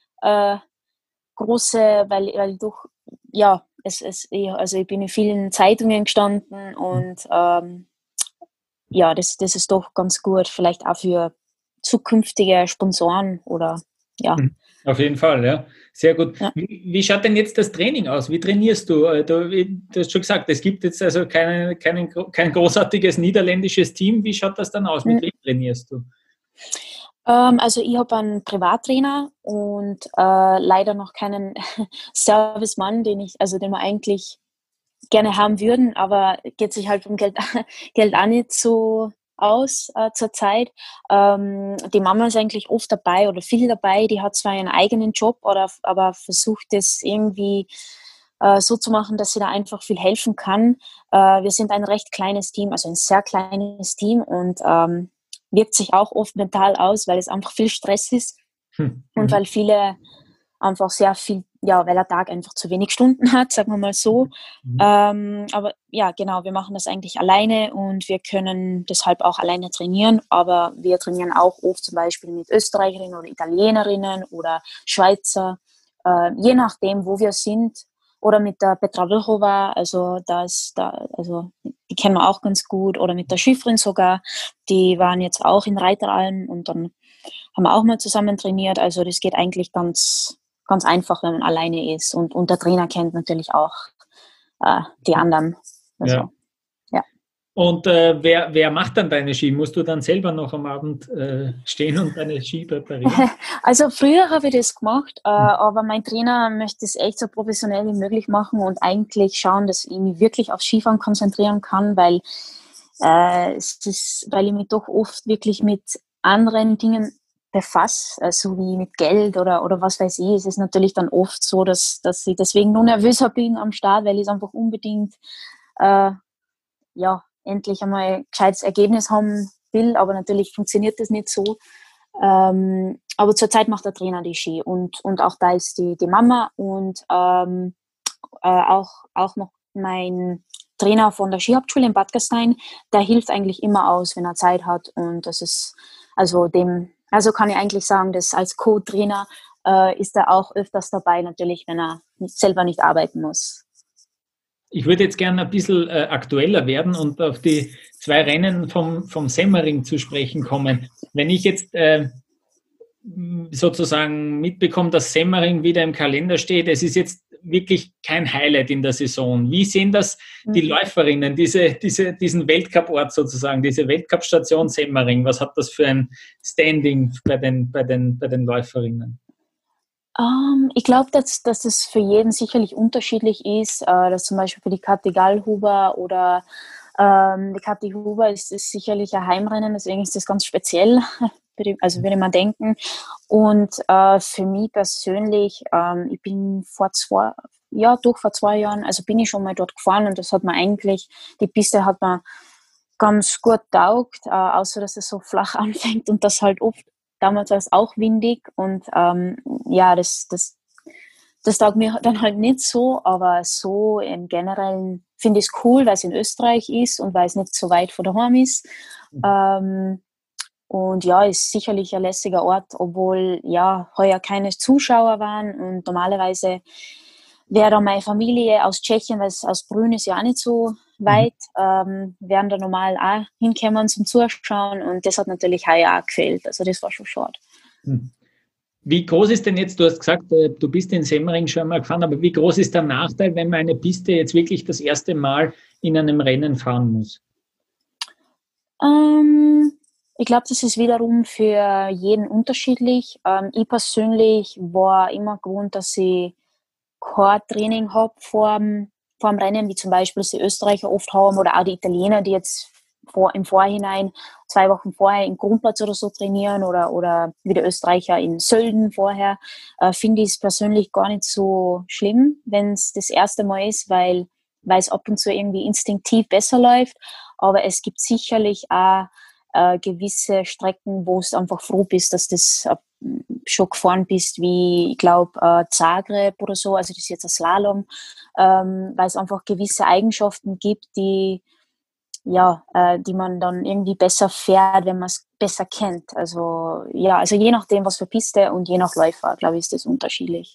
S4: weil durch, ja, also ich bin in vielen Zeitungen gestanden und ja, das ist doch ganz gut, vielleicht auch für zukünftige Sponsoren oder ja.
S2: Auf jeden Fall, ja. Sehr gut.
S4: Ja.
S2: Wie schaut denn jetzt das Training aus? Wie trainierst du? Du hast schon gesagt, es gibt jetzt also kein großartiges niederländisches Team. Wie schaut das dann aus? Mit wem trainierst du?
S4: Also ich habe einen Privattrainer und leider noch keinen Servicemann, den wir eigentlich gerne haben würden, aber geht sich halt vom Geld auch nicht so aus zurzeit. Die Mama ist eigentlich oft dabei oder viel dabei. Die hat zwar einen eigenen Job, aber versucht es irgendwie so zu machen, dass sie da einfach viel helfen kann. Wir sind ein recht kleines Team, also ein sehr kleines Team und wirkt sich auch oft mental aus, weil es einfach viel Stress ist und weil viele einfach sehr viel, ja, weil der Tag einfach zu wenig Stunden hat, sagen wir mal so. Aber ja, genau, wir machen das eigentlich alleine und wir können deshalb auch alleine trainieren, aber wir trainieren auch oft zum Beispiel mit Österreicherinnen oder Italienerinnen oder Schweizer, je nachdem, wo wir sind. Oder mit der Petra Vlhova, also die kennen wir auch ganz gut, oder mit der Schifrin sogar, die waren jetzt auch in Reiteralm und dann haben wir auch mal zusammen trainiert. Also das geht eigentlich ganz, ganz einfach, wenn man alleine ist. Und der Trainer kennt natürlich auch die anderen. Also, ja.
S2: Und wer macht dann deine Ski? Musst du dann selber noch am Abend stehen und deine Ski präparieren?
S4: Also früher habe ich das gemacht, aber mein Trainer möchte es echt so professionell wie möglich machen und eigentlich schauen, dass ich mich wirklich auf Skifahren konzentrieren kann, weil ich mich doch oft wirklich mit anderen Dingen befasse, so wie mit Geld oder was weiß ich. Es ist natürlich dann oft so, dass ich deswegen nur nervöser bin am Start, weil ich es einfach unbedingt endlich einmal ein gescheites Ergebnis haben will, aber natürlich funktioniert das nicht so. Aber zurzeit macht der Trainer die Ski und auch da ist die Mama und auch noch mein Trainer von der Skihauptschule in Bad Gastein, der hilft eigentlich immer aus, wenn er Zeit hat und das ist, also kann ich eigentlich sagen, dass als Co-Trainer ist er auch öfters dabei, natürlich, wenn er selber nicht arbeiten muss.
S2: Ich würde jetzt gerne ein bisschen aktueller werden und auf die 2 Rennen vom Semmering zu sprechen kommen. Wenn ich jetzt sozusagen mitbekomme, dass Semmering wieder im Kalender steht, es ist jetzt wirklich kein Highlight in der Saison. Wie sehen das die Läuferinnen, diesen Weltcup-Ort sozusagen, diese Weltcup-Station Semmering? Was hat das für ein Standing bei den Läuferinnen?
S4: Ich glaube, dass das für jeden sicherlich unterschiedlich ist. Dass zum Beispiel für die Kathi Gallhuber oder die Kathi Huber ist sicherlich ein Heimrennen, deswegen ist das ganz speziell, würde man denken. Und für mich persönlich, ich bin vor 2 Jahren, also bin ich schon mal dort gefahren und das hat mir eigentlich, die Piste hat mir ganz gut taugt, außer dass es so flach anfängt und das halt oft. Damals war es auch windig und das taugt mir dann halt nicht so, aber so im Generellen finde ich es cool, weil es in Österreich ist und weil es nicht so weit von daheim ist. Und ja, ist sicherlich ein lässiger Ort, obwohl ja heuer keine Zuschauer waren und normalerweise wäre da meine Familie aus Tschechien, weil es aus Brünn ist ja auch nicht so weit, wären da normal auch hinkommen zum Zuschauen und das hat natürlich heuer auch gefehlt, also das war schon schade.
S2: Wie groß ist denn jetzt, du hast gesagt, du bist in Semmering schon mal gefahren, aber wie groß ist der Nachteil, wenn man eine Piste jetzt wirklich das erste Mal in einem Rennen fahren muss?
S4: Ich glaube, das ist wiederum für jeden unterschiedlich. Ich persönlich war immer gewohnt, dass ich kein Training habe vor dem Rennen, wie zum Beispiel die Österreicher oft haben oder auch die Italiener, die jetzt im Vorhinein 2 Wochen vorher im Grundplatz oder so trainieren oder wie die Österreicher in Sölden vorher, finde ich es persönlich gar nicht so schlimm, wenn es das erste Mal ist, weil es ab und zu irgendwie instinktiv besser läuft, aber es gibt sicherlich auch gewisse Strecken, wo es einfach froh bist, dass das schon gefahren bist, wie, ich glaube, Zagreb oder so, also das ist jetzt ein Slalom, weil es einfach gewisse Eigenschaften gibt, die man dann irgendwie besser fährt, wenn man es besser kennt. Also ja, also je nachdem, was für Piste und je nach Läufer, glaube ich, ist das unterschiedlich.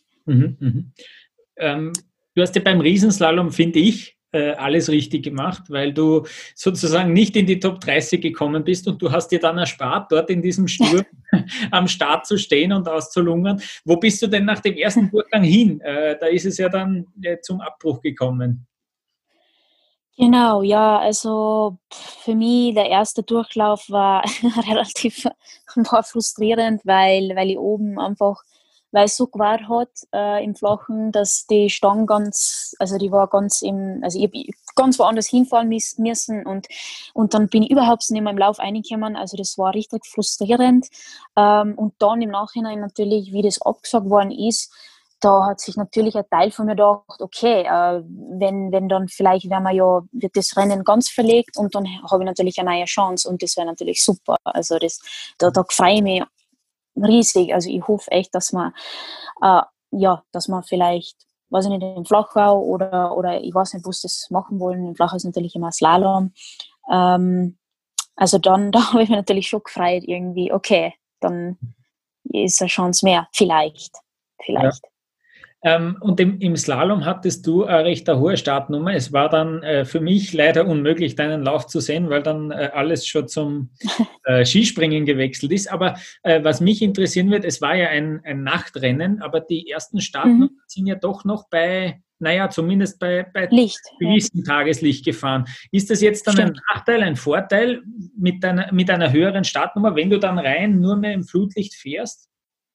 S2: Du hast ja beim Riesenslalom, finde ich, alles richtig gemacht, weil du sozusagen nicht in die Top 30 gekommen bist und du hast dir dann erspart, dort in diesem Sturm am Start zu stehen und auszulungern. Wo bist du denn nach dem ersten Durchgang hin? Da ist es ja dann zum Abbruch gekommen.
S4: Genau, ja, also für mich der erste Durchlauf war relativ war frustrierend, weil ich oben einfach, weil es so gewahrt hat im Flachen, dass die Stange die war also ich hab ganz woanders hinfahren müssen und dann bin ich überhaupt nicht mehr im Lauf reingekommen, also das war richtig frustrierend. Und dann im Nachhinein natürlich, wie das abgesagt worden ist, da hat sich natürlich ein Teil von mir gedacht, okay, wenn dann vielleicht wird das Rennen ganz verlegt und dann habe ich natürlich eine neue Chance und das wäre natürlich super. Also da freue ich mich riesig. Also ich hoffe echt, dass man vielleicht, weiß ich nicht, in Flachau oder ich weiß nicht, wo sie das machen wollen. In Flachau ist natürlich immer Slalom. Also dann, da habe ich mich natürlich schon gefreut irgendwie, okay, dann ist eine Chance mehr, vielleicht.
S2: Ja. Und im Slalom hattest du eine recht hohe Startnummer. Es war dann für mich leider unmöglich, deinen Lauf zu sehen, weil dann alles schon zum Skispringen gewechselt ist. Aber was mich interessieren wird, es war ja ein Nachtrennen, aber die ersten Startnummern sind ja doch noch zumindest bei
S4: Licht,
S2: gewissen Tageslicht gefahren. Ist das jetzt dann ein Nachteil, ein Vorteil mit einer höheren Startnummer, wenn du dann nur mehr im Flutlicht fährst?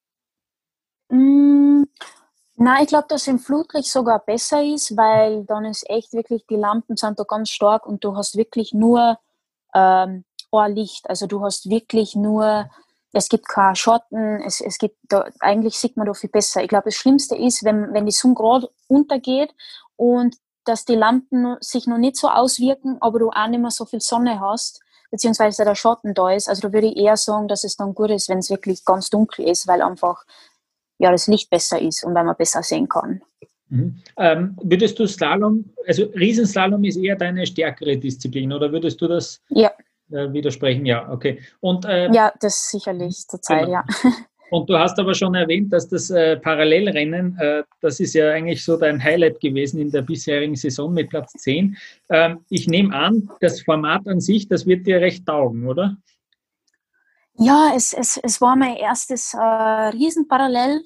S4: Nein, ich glaube, dass im Flutlicht sogar besser ist, weil dann ist echt wirklich, die Lampen sind da ganz stark und du hast wirklich nur ein Licht. Also du hast wirklich nur, es gibt keinen Schatten, es gibt da, eigentlich sieht man da viel besser. Ich glaube, das Schlimmste ist, wenn die Sonne gerade untergeht und dass die Lampen sich noch nicht so auswirken, aber du auch nicht mehr so viel Sonne hast, beziehungsweise der Schatten da ist. Also da würde ich eher sagen, dass es dann gut ist, wenn es wirklich ganz dunkel ist, weil einfach das Licht besser ist und weil man besser sehen kann.
S2: Würdest du Slalom, also Riesenslalom ist eher deine stärkere Disziplin, oder würdest du das widersprechen? Ja, okay. Und,
S4: ja, das sicherlich zurzeit, genau. Ja.
S2: Und du hast aber schon erwähnt, dass das Parallelrennen, das ist ja eigentlich so dein Highlight gewesen in der bisherigen Saison mit Platz 10. Ich nehme an, das Format an sich, das wird dir recht taugen, oder?
S4: Ja, es war mein erstes Riesenparallel.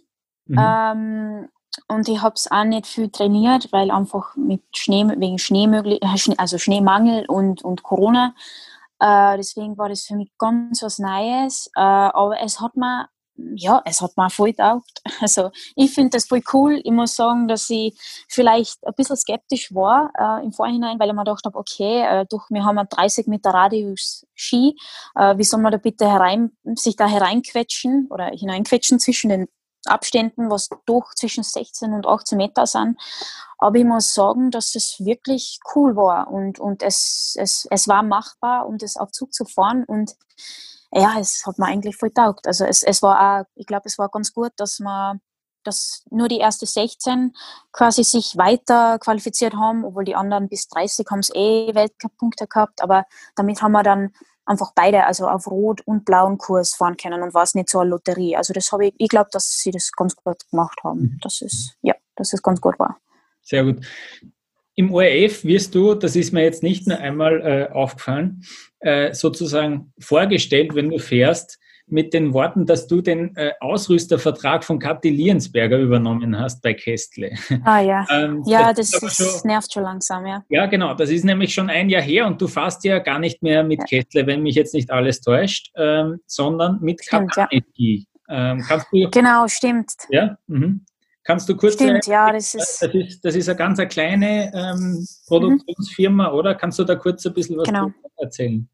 S4: Und ich habe es auch nicht viel trainiert, weil einfach wegen Schneemangel und Corona. Deswegen war das für mich ganz was Neues. Aber es hat mir voll getaugt. Also ich finde das voll cool. Ich muss sagen, dass ich vielleicht ein bisschen skeptisch war im Vorhinein, weil ich mir gedacht habe, okay, wir haben einen 30 Meter Radius Ski, wie soll man da bitte sich da hereinquetschen oder hineinquetschen zwischen den Abständen, was doch zwischen 16 und 18 Meter sind. Aber ich muss sagen, dass das wirklich cool war und es war machbar, um das auf Zug zu fahren und ja, es hat mir eigentlich voll getaugt. Also es war auch, ich glaube, es war ganz gut, dass nur die ersten 16 quasi sich weiter qualifiziert haben, obwohl die anderen bis 30 haben es Weltcup-Punkte gehabt, aber damit haben wir dann einfach beide, also auf rot und blauen Kurs fahren können und war es nicht so eine Lotterie. Also das ich glaube, dass sie das ganz gut gemacht haben, dass es ganz gut war.
S2: Sehr gut. Im ORF wirst du, das ist mir jetzt nicht nur einmal aufgefallen, sozusagen vorgestellt, wenn du fährst, mit den Worten, dass du den Ausrüstervertrag von Kathi Liensberger übernommen hast bei Kestle.
S4: Ah ja, das nervt schon langsam, ja.
S2: Ja, genau, das ist nämlich schon ein Jahr her und du fährst ja gar nicht mehr mit Kestle, wenn mich jetzt nicht alles täuscht, sondern mit Kapani.
S4: Genau, stimmt.
S2: Ja, Kannst du kurz...
S4: Stimmt, ja, das ist
S2: eine ganz kleine Produktionsfirma, oder? Kannst du da kurz ein bisschen was erzählen?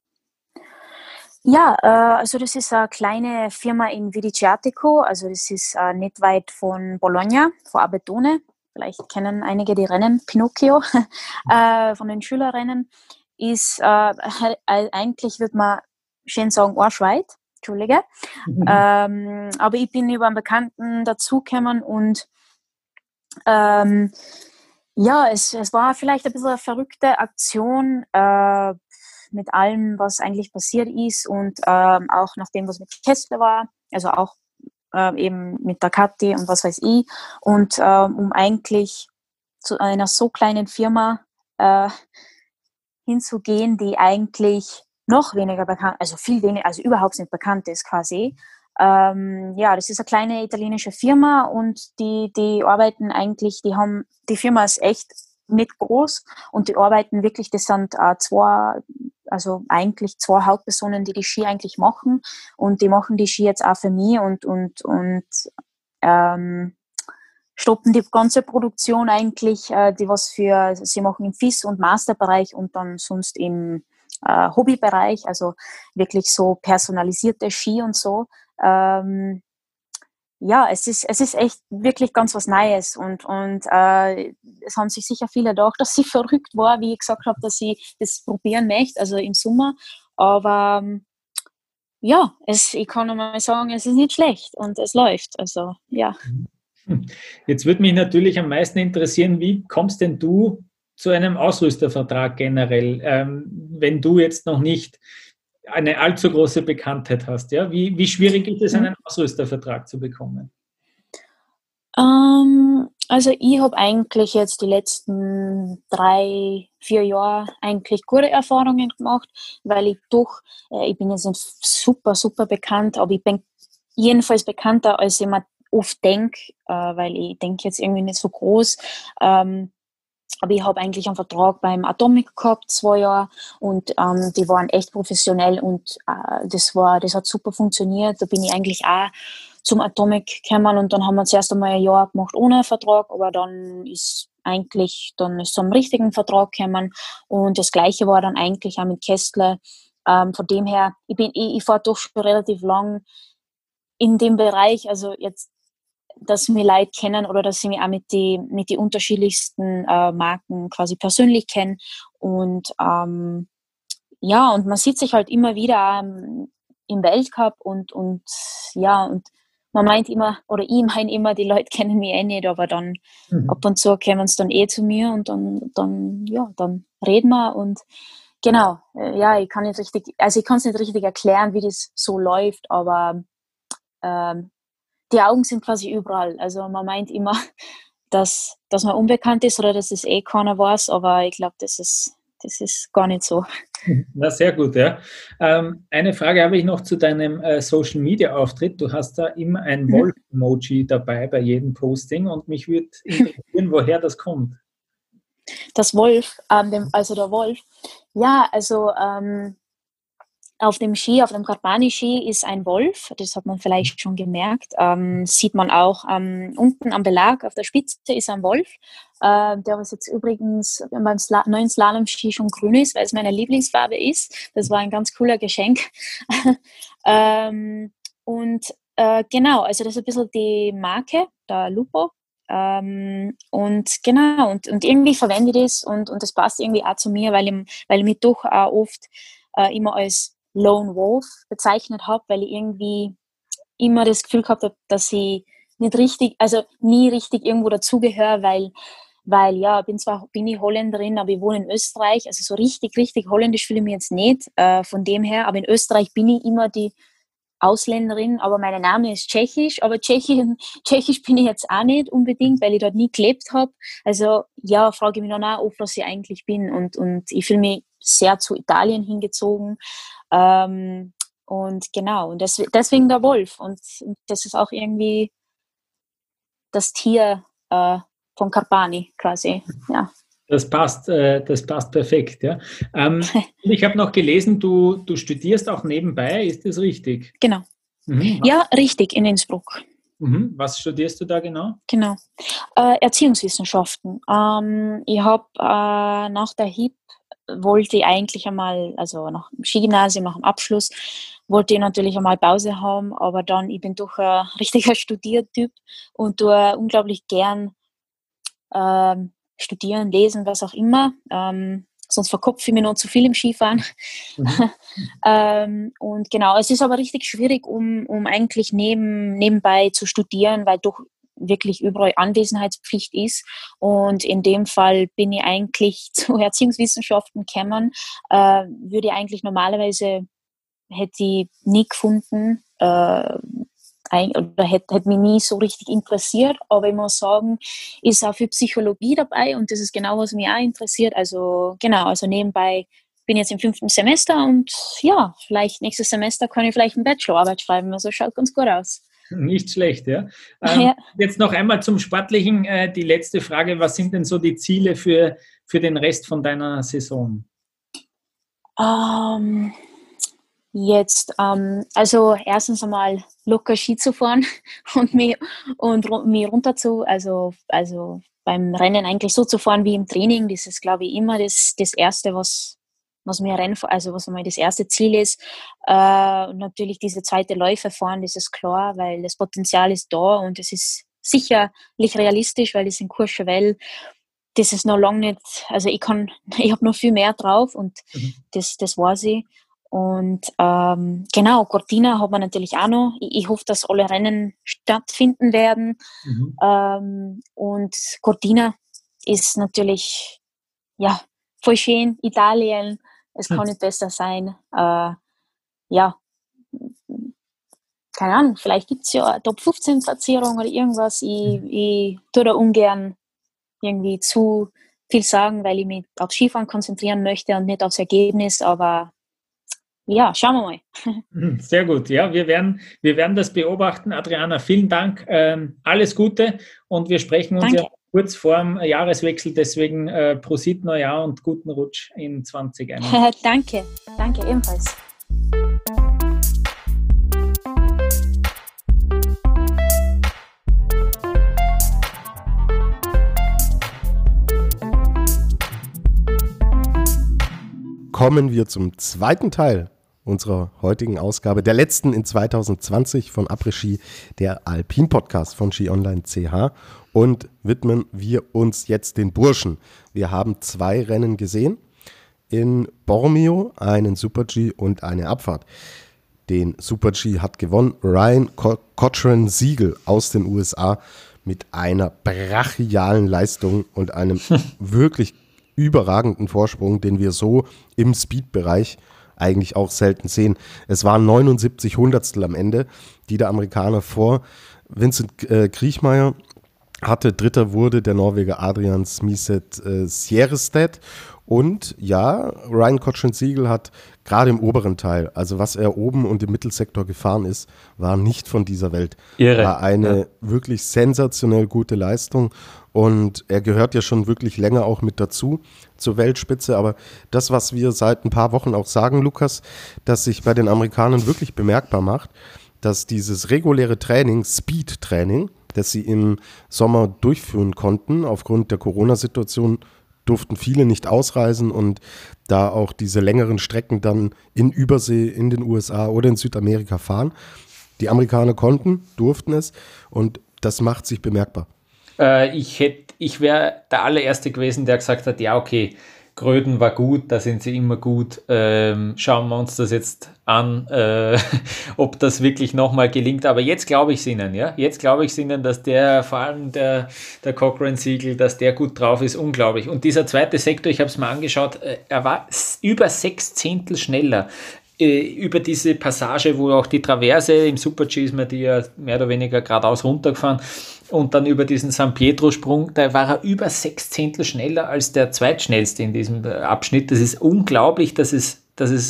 S4: Ja, also das ist eine kleine Firma in Vidiciatico, also das ist nicht weit von Bologna, von Abetone. Vielleicht kennen einige die Rennen, Pinocchio, von den Schülerrennen. Ist eigentlich, würde man schön sagen, arschweit. Entschuldige. Aber ich bin über einen Bekannten dazugekommen und es war vielleicht ein bisschen eine verrückte Aktion mit allem, was eigentlich passiert ist und auch nach dem, was mit Kessler war, also auch eben mit der Kathi und was weiß ich. Und um eigentlich zu einer so kleinen Firma hinzugehen, die eigentlich noch weniger bekannt, also viel weniger, also überhaupt nicht bekannt ist quasi. Das ist eine kleine italienische Firma und die arbeiten eigentlich, die Firma ist echt nicht groß und die arbeiten wirklich, das sind eigentlich zwei Hauptpersonen, die Ski eigentlich machen und die machen die Ski jetzt auch für mich und stoppen die ganze Produktion eigentlich, sie machen im FIS- und Masterbereich und dann sonst im Hobbybereich, also wirklich so personalisierte Ski und so. Es ist echt wirklich ganz was Neues und es haben sich sicher viele gedacht, dass sie verrückt war, wie ich gesagt habe, dass ich das probieren möchte, also im Sommer, aber ich kann nur mal sagen, es ist nicht schlecht und es läuft, also ja.
S2: Jetzt würde mich natürlich am meisten interessieren, wie kommst denn du zu einem Ausrüstervertrag generell, wenn du jetzt noch nicht eine allzu große Bekanntheit hast? Ja? Wie schwierig ist es, einen Ausrüstervertrag zu bekommen?
S4: Also ich habe eigentlich jetzt die letzten 3-4 Jahre eigentlich gute Erfahrungen gemacht, weil ich bin jetzt nicht super, super bekannt, aber ich bin jedenfalls bekannter, als ich mir oft denke, weil ich denke jetzt irgendwie nicht so groß. Aber ich habe eigentlich einen Vertrag beim Atomic gehabt, 2 Jahre, und die waren echt professionell und das hat super funktioniert. Da bin ich eigentlich auch zum Atomic gekommen und dann haben wir zuerst einmal ein Jahr gemacht ohne Vertrag, aber dann ist zum richtigen Vertrag gekommen und das Gleiche war dann eigentlich auch mit Kessler. Von dem her, ich fahre doch schon relativ lang in dem Bereich, also jetzt, dass mir Leute kennen oder dass sie mich auch mit die unterschiedlichsten Marken quasi persönlich kennen und und man sieht sich halt immer wieder im Weltcup und man meint immer, oder ich meine immer, die Leute kennen mich eh nicht, aber dann ab und zu kommen sie dann zu mir und dann reden wir und genau, ich kann es nicht richtig erklären, wie das so läuft, aber die Augen sind quasi überall. Also man meint immer, dass man unbekannt ist oder dass es keiner weiß, aber ich glaube, das ist gar nicht so.
S2: Na, sehr gut, ja. Eine Frage habe ich noch zu deinem Social-Media-Auftritt. Du hast da immer ein Wolf-Emoji dabei bei jedem Posting und mich würde interessieren, woher das kommt.
S4: Das Wolf, also der Wolf. Ja, also auf dem Carpani-Ski ist ein Wolf, das hat man vielleicht schon gemerkt, sieht man auch unten am Belag auf der Spitze ist ein Wolf, der was jetzt übrigens beim neuen Slalom-Ski schon grün ist, weil es meine Lieblingsfarbe ist. Das war ein ganz cooler Geschenk. Genau, also das ist ein bisschen die Marke, der Lupo. Und genau, und irgendwie verwende ich das und das passt irgendwie auch zu mir, weil ich mich doch auch oft immer als Lone Wolf bezeichnet habe, weil ich irgendwie immer das Gefühl gehabt habe, dass ich nie richtig irgendwo dazugehöre, weil bin ich Holländerin, aber ich wohne in Österreich, also so richtig holländisch fühle ich mich jetzt nicht, von dem her, aber in Österreich bin ich immer die Ausländerin, aber mein Name ist Tschechisch, aber Tschechisch bin ich jetzt auch nicht unbedingt, weil ich dort nie gelebt habe. Also ja, frage ich mich dann auch oft, was ich eigentlich bin und ich fühle mich sehr zu Italien hingezogen und genau, und deswegen der Wolf und das ist auch irgendwie das Tier von Carpani quasi, ja.
S2: Das passt perfekt, ja. Ich habe noch gelesen, du studierst auch nebenbei, ist das richtig?
S4: Genau. Ja, richtig, in Innsbruck.
S2: Was studierst du da genau?
S4: Genau. Erziehungswissenschaften. Ich habe nach der HIP wollte ich eigentlich einmal, also nach dem Skigymnasium, nach dem Abschluss, wollte ich natürlich einmal Pause haben, aber dann, ich bin doch ein richtiger Studiertyp und tue unglaublich gern studieren, lesen, was auch immer. sonst verkopfe ich mich noch zu viel im Skifahren. Und genau, es ist aber richtig schwierig, um eigentlich nebenbei zu studieren, weil doch wirklich überall Anwesenheitspflicht ist. Und in dem Fall bin ich eigentlich zu Erziehungswissenschaften gekommen. Würde ich eigentlich normalerweise, hätte ich nie gefunden, oder hätte mich nie so richtig interessiert. Aber ich muss sagen, ist auch viel Psychologie dabei und das ist genau, was mich auch interessiert. Also genau, also nebenbei bin ich jetzt im 5. Semester und ja, vielleicht nächstes Semester kann ich vielleicht eine Bachelorarbeit schreiben. Also schaut ganz gut aus.
S2: Nicht schlecht, ja.
S4: Ja.
S2: Jetzt noch einmal zum Sportlichen, die letzte Frage. Was sind denn so die Ziele für den Rest von deiner Saison?
S4: Also erstens einmal locker Ski zu fahren und mich runter zu, also beim Rennen eigentlich so zu fahren wie im Training. Das ist, glaube ich, immer das Erste, was einmal das erste Ziel ist. Und natürlich diese zweite Läufe fahren, das ist klar, weil das Potenzial ist da und es ist sicherlich realistisch, weil das in Courchevel, das ist noch lange nicht, also ich habe noch viel mehr drauf und das weiß ich. Und genau, Cortina hat man natürlich auch noch. Ich hoffe, dass alle Rennen stattfinden werden. Und Cortina ist natürlich voll schön, Italien. Es kann nicht besser sein. Keine Ahnung, vielleicht gibt es ja eine Top-15-Platzierung oder irgendwas. Ich tue da ungern irgendwie zu viel sagen, weil ich mich aufs Skifahren konzentrieren möchte und nicht aufs Ergebnis, aber ja, schauen wir
S2: mal. Sehr gut. Ja, wir werden das beobachten. Adriana, vielen Dank. Alles Gute und wir sprechen uns ja kurz vor dem Jahreswechsel. Deswegen Prosit Neujahr und guten Rutsch in 2021.
S4: Danke ebenfalls.
S3: Kommen wir zum zweiten Teil unserer heutigen Ausgabe, der letzten in 2020 von Après Ski, der Alpin-Podcast von Ski Online CH, und widmen wir uns jetzt den Burschen. Wir haben 2 Rennen gesehen, in Bormio einen Super-G und eine Abfahrt. Den Super-G hat gewonnen Ryan Cochrane-Siegel aus den USA mit einer brachialen Leistung und einem wirklich überragenden Vorsprung, den wir so im Speed-Bereich eigentlich auch selten sehen. Es waren 79 Hundertstel am Ende, die der Amerikaner vor Vincent Kriechmeier hatte. Dritter wurde der Norweger Adrian Smith-Sierrestedt. Und ja, Ryan Cochrane-Siegel hat gerade im oberen Teil, also was er oben und im Mittelsektor gefahren ist, war nicht von dieser Welt.
S2: Irre.
S3: War eine wirklich sensationell gute Leistung. Und er gehört ja schon wirklich länger auch mit dazu, zur Weltspitze. Aber das, was wir seit ein paar Wochen auch sagen, Lukas, dass sich bei den Amerikanern wirklich bemerkbar macht, dass dieses reguläre Training, Speed-Training, das sie im Sommer durchführen konnten, aufgrund der Corona-Situation durften viele nicht ausreisen und da auch diese längeren Strecken dann in Übersee, in den USA oder in Südamerika fahren. Die Amerikaner durften es und das macht sich bemerkbar.
S2: Ich wäre der allererste gewesen, der gesagt hat, ja okay, Gröden war gut, da sind sie immer gut, schauen wir uns das jetzt an, ob das wirklich nochmal gelingt, aber jetzt glaube ich es ihnen, ja, dass der, vor allem der Cochrane-Siegel, dass der gut drauf ist, unglaublich. Und dieser zweite Sektor, ich habe es mal angeschaut, er war über 6 Zehntel schneller. Über diese Passage, wo auch die Traverse im Super-G ist man die ja mehr oder weniger geradeaus runtergefahren und dann über diesen San Pietro-Sprung, da war er über 6 Zehntel schneller als der zweitschnellste in diesem Abschnitt. Das ist unglaublich, dass es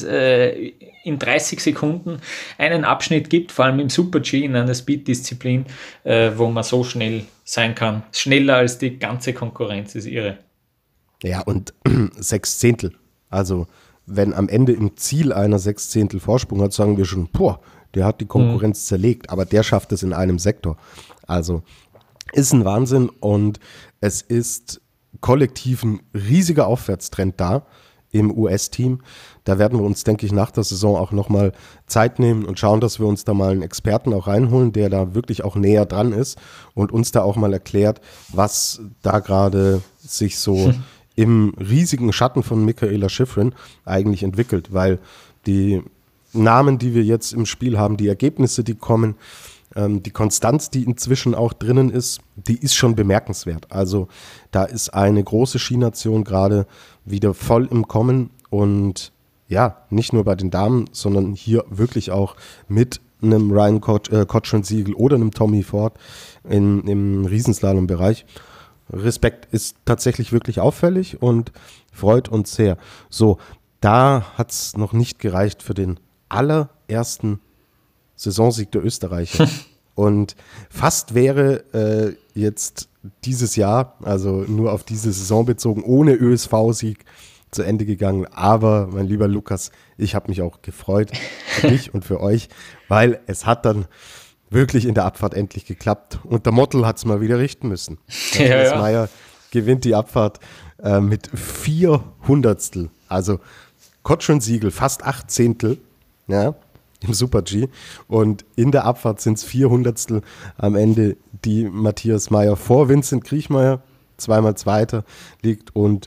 S2: in 30 Sekunden einen Abschnitt gibt, vor allem im Super-G in einer Speed-Disziplin, wo man so schnell sein kann. Schneller als die ganze Konkurrenz, ist irre.
S3: Ja, und 6 Zehntel, also wenn am Ende im Ziel einer 6 Zehntel Vorsprung hat, sagen wir schon, der hat die Konkurrenz zerlegt, aber der schafft es in einem Sektor. Also ist ein Wahnsinn und es ist kollektiv ein riesiger Aufwärtstrend da im US-Team. Da werden wir uns, denke ich, nach der Saison auch nochmal Zeit nehmen und schauen, dass wir uns da mal einen Experten auch reinholen, der da wirklich auch näher dran ist und uns da auch mal erklärt, was da gerade sich so im riesigen Schatten von Mikaela Shiffrin eigentlich entwickelt, weil die Namen, die wir jetzt im Spiel haben, die Ergebnisse, die kommen, die Konstanz, die inzwischen auch drinnen ist, die ist schon bemerkenswert. Also da ist eine große Skination gerade wieder voll im Kommen und ja, nicht nur bei den Damen, sondern hier wirklich auch mit einem Ryan Cottrell-Siegel oder einem Tommy Ford im Riesenslalom-Bereich. Respekt ist tatsächlich wirklich auffällig und freut uns sehr. So, da hat es noch nicht gereicht für den allerersten Saisonsieg der Österreicher. Und fast wäre jetzt dieses Jahr, also nur auf diese Saison bezogen, ohne ÖSV-Sieg zu Ende gegangen. Aber, mein lieber Lukas, ich habe mich auch gefreut für dich und für euch, weil es hat dann wirklich in der Abfahrt endlich geklappt. Und der Mottl hat es mal wieder richten müssen. Matthias Mayr gewinnt die Abfahrt mit 400. Also Cottrell-Siegel, fast 8 Zehntel, ja, im Super-G. Und in der Abfahrt sind es 400. am Ende, die Matthias Mayr vor Vincent Kriechmayr, zweimal Zweiter, liegt und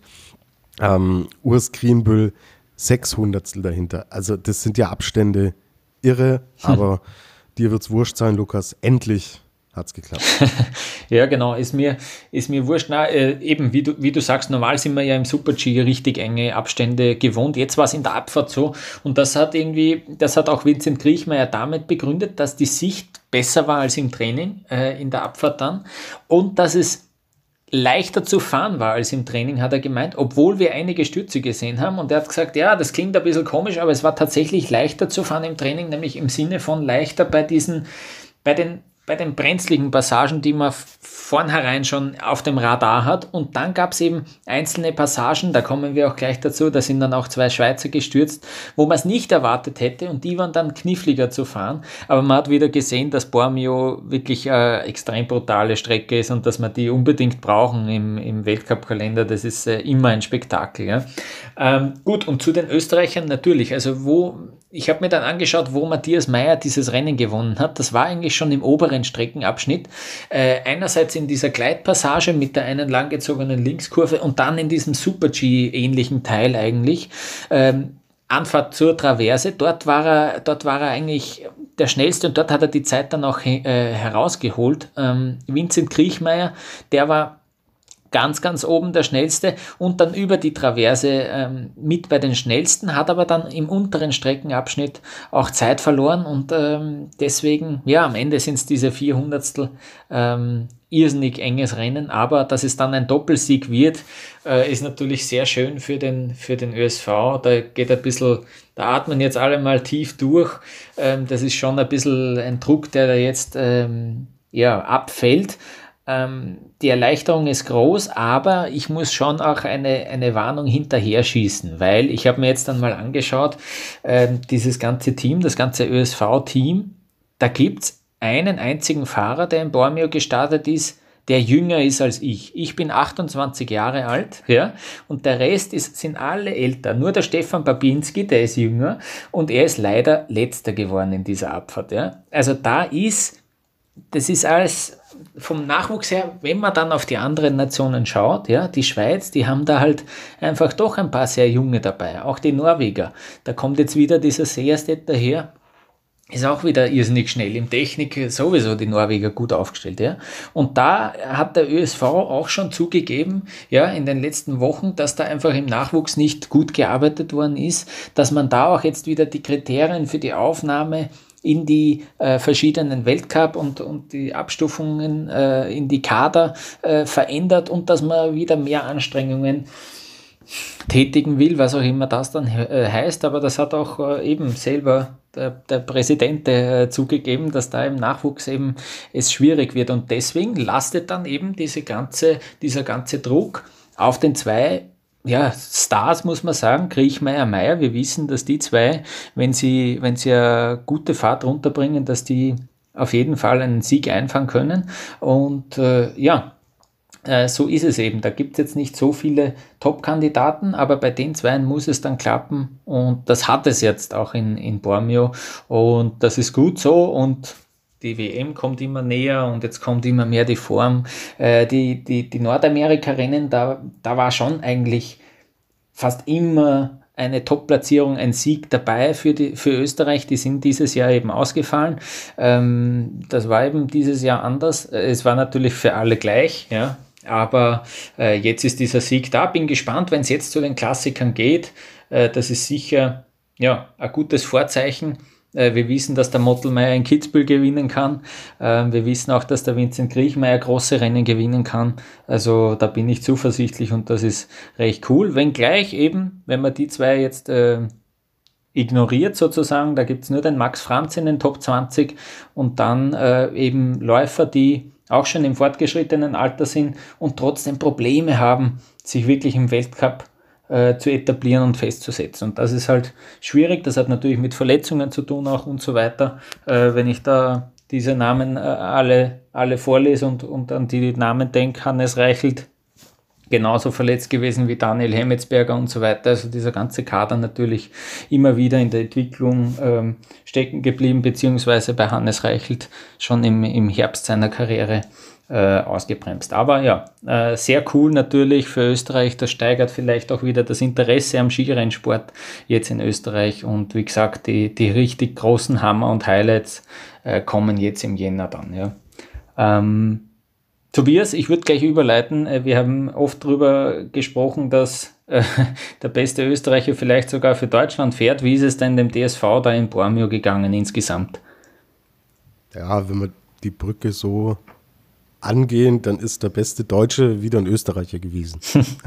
S3: Urs Krienbüll 600. dahinter. Also das sind ja Abstände irre, aber dir wird's wurscht sein, Lukas. Endlich hat's geklappt.
S2: Ja, genau. Ist mir wurscht. Na, eben, wie du sagst, normal sind wir ja im Super-G richtig enge Abstände gewohnt. Jetzt war es in der Abfahrt so. Und das hat auch Vincent Kriechmayr damit begründet, dass die Sicht besser war als im Training, in der Abfahrt dann. Und dass es leichter zu fahren war als im Training, hat er gemeint, obwohl wir einige Stürze gesehen haben. Und er hat gesagt, ja, das klingt ein bisschen komisch, aber es war tatsächlich leichter zu fahren im Training, nämlich im Sinne von leichter bei den brenzligen Passagen, die man vornherein schon auf dem Radar hat. Und dann gab es eben einzelne Passagen, da kommen wir auch gleich dazu, da sind dann auch 2 Schweizer gestürzt, wo man es nicht erwartet hätte und die waren dann kniffliger zu fahren. Aber man hat wieder gesehen, dass Bormio wirklich eine extrem brutale Strecke ist und dass wir die unbedingt brauchen im Weltcup-Kalender. Das ist immer ein Spektakel. Ja. Gut, und zu den Österreichern natürlich. Also ich habe mir dann angeschaut, wo Matthias Mayr dieses Rennen gewonnen hat. Das war eigentlich schon im oberen Streckenabschnitt. Einerseits in dieser Gleitpassage mit der einen langgezogenen Linkskurve und dann in diesem Super-G-ähnlichen Teil eigentlich. Anfahrt zur Traverse. Dort war er eigentlich der Schnellste und dort hat er die Zeit dann auch herausgeholt. Vincent Kriechmayr, der war ganz, ganz oben der Schnellste und dann über die Traverse mit bei den Schnellsten, hat aber dann im unteren Streckenabschnitt auch Zeit verloren und deswegen, ja, am Ende sind es diese 400. Irrsinnig enges Rennen, aber dass es dann ein Doppelsieg wird, ist natürlich sehr schön für den ÖSV. Da geht ein bisschen, da atmen jetzt alle mal tief durch. Das ist schon ein bisschen ein Druck, der da jetzt abfällt. Die Erleichterung ist groß, aber ich muss schon auch eine Warnung hinterher schießen, weil ich habe mir jetzt dann mal angeschaut, dieses ganze Team, das ganze ÖSV-Team, da gibt es einen einzigen Fahrer, der in Bormio gestartet ist, der jünger ist als ich. Ich bin 28 Jahre alt, ja, und der Rest sind alle älter. Nur der Stefan Babinski, der ist jünger und er ist leider Letzter geworden in dieser Abfahrt. Ja. Also das ist alles vom Nachwuchs her, wenn man dann auf die anderen Nationen schaut, ja, die Schweiz, die haben da halt einfach doch ein paar sehr junge dabei, auch die Norweger. Da kommt jetzt wieder dieser Seerstedt daher, ist auch wieder irrsinnig schnell. Im Technik sowieso die Norweger gut aufgestellt. Ja. Und da hat der ÖSV auch schon zugegeben, ja, in den letzten Wochen, dass da einfach im Nachwuchs nicht gut gearbeitet worden ist, dass man da auch jetzt wieder die Kriterien für die Aufnahme in die verschiedenen Weltcup und die Abstufungen in die Kader verändert und dass man wieder mehr Anstrengungen tätigen will, was auch immer das dann heißt, aber das hat auch eben selber der Präsident zugegeben, dass da im Nachwuchs eben es schwierig wird und deswegen lastet dann eben dieser ganze Druck auf den 2 Stars, muss man sagen, Kriechmayr, Mayr. Wir wissen, dass die 2, wenn sie eine gute Fahrt runterbringen, dass die auf jeden Fall einen Sieg einfahren können. Und so ist es eben. Da gibt es jetzt nicht so viele Top-Kandidaten, aber bei den 2 muss es dann klappen. Und das hat es jetzt auch in Bormio. Und das ist gut so. Und die WM kommt immer näher und jetzt kommt immer mehr die Form. Die Nordamerika-Rennen, da war schon eigentlich fast immer eine Top-Platzierung, ein Sieg dabei für Österreich. Die sind dieses Jahr eben ausgefallen. Das war eben dieses Jahr anders. Es war natürlich für alle gleich, ja. Aber jetzt ist dieser Sieg da. Bin gespannt, wenn es jetzt zu den Klassikern geht. Das ist sicher ein gutes Vorzeichen. Wir wissen, dass der Mottelmeier in Kitzbühel gewinnen kann. Wir wissen auch, dass der Vincent Griechmeier große Rennen gewinnen kann. Also da bin ich zuversichtlich und das ist recht cool. Wenngleich eben, wenn man die zwei jetzt ignoriert sozusagen, da gibt es nur den Max Franz in den Top 20 und dann eben Läufer, die auch schon im fortgeschrittenen Alter sind und trotzdem Probleme haben, sich wirklich im Weltcup zu etablieren und festzusetzen. Und das ist halt schwierig, das hat natürlich mit Verletzungen zu tun auch und so weiter. Wenn ich da diese Namen alle vorlese und an die Namen denke, Hannes Reichelt, genauso verletzt gewesen wie Daniel Hemmetsberger und so weiter. Also dieser ganze Kader natürlich immer wieder in der Entwicklung stecken geblieben, beziehungsweise bei Hannes Reichelt schon im Herbst seiner Karriere ausgebremst. Aber sehr cool natürlich für Österreich. Das steigert vielleicht auch wieder das Interesse am Skirennsport jetzt in Österreich. Und wie gesagt, die richtig großen Hammer und Highlights kommen jetzt im Jänner dann. Ja. Tobias, ich würde gleich überleiten. Wir haben oft darüber gesprochen, dass der beste Österreicher vielleicht sogar für Deutschland fährt. Wie ist es denn dem DSV da in Bormio gegangen insgesamt?
S3: Ja, wenn man die Brücke so angehen, dann ist der beste Deutsche wieder ein Österreicher gewesen.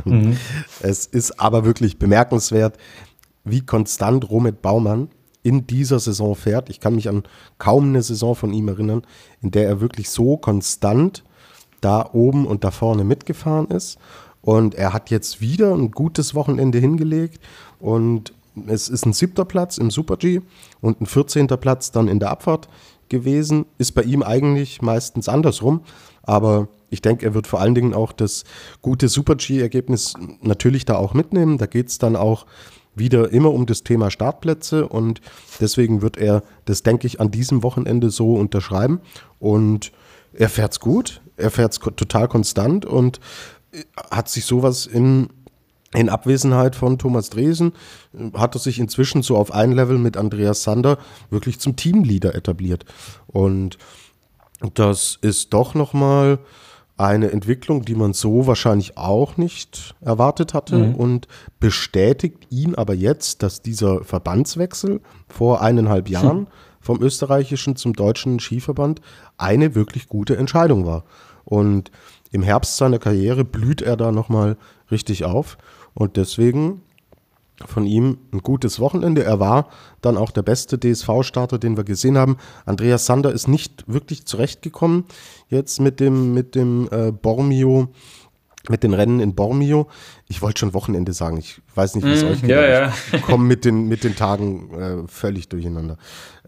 S3: Es ist aber wirklich bemerkenswert, wie konstant Romet Baumann in dieser Saison fährt. Ich kann mich an kaum eine Saison von ihm erinnern, in der er wirklich so konstant da oben und da vorne mitgefahren ist. Und er hat jetzt wieder ein gutes Wochenende hingelegt und es ist ein 7. Platz im Super-G und ein 14. Platz dann in der Abfahrt gewesen. Ist bei ihm eigentlich meistens andersrum. Aber ich denke, er wird vor allen Dingen auch das gute Super-G-Ergebnis natürlich da auch mitnehmen. Da geht es dann auch wieder immer um das Thema Startplätze und deswegen wird er das, denke ich, an diesem Wochenende so unterschreiben. Und er fährt's gut, er fährt's total konstant und hat sich sowas in Abwesenheit von Thomas Dresen, hat er sich inzwischen so auf ein Level mit Andreas Sander wirklich zum Teamleader etabliert. Und das ist doch nochmal eine Entwicklung, die man so wahrscheinlich auch nicht erwartet hatte und bestätigt ihn aber jetzt, dass dieser Verbandswechsel vor 1,5 Jahren vom österreichischen zum deutschen Skiverband eine wirklich gute Entscheidung war. Und im Herbst seiner Karriere blüht er da nochmal richtig auf und deswegen von ihm ein gutes Wochenende. Er war dann auch der beste DSV-Starter, den wir gesehen haben. Andreas Sander ist nicht wirklich zurechtgekommen jetzt mit dem Bormio, mit den Rennen in Bormio. Ich wollte schon Wochenende sagen. Ich weiß nicht, wie es euch geht.
S2: Ja.
S3: Ich komme mit den Tagen völlig durcheinander.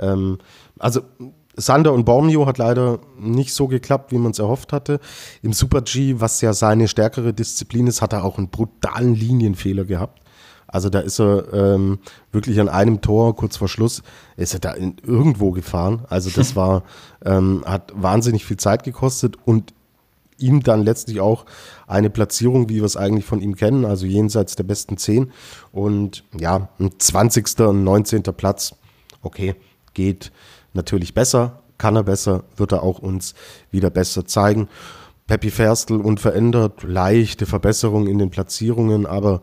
S3: Also Sander und Bormio hat leider nicht so geklappt, wie man es erhofft hatte. Im Super-G, was ja seine stärkere Disziplin ist, hat er auch einen brutalen Linienfehler gehabt. Also da ist er wirklich an einem Tor, kurz vor Schluss, ist er da irgendwo gefahren. Also das hat wahnsinnig viel Zeit gekostet und ihm dann letztlich auch eine Platzierung, wie wir es eigentlich von ihm kennen, also jenseits der besten 10. Und ja, ein 20. und 19. Platz, okay, geht natürlich besser, kann er besser, wird er auch uns wieder besser zeigen. Peppi Ferstl unverändert, leichte Verbesserung in den Platzierungen, aber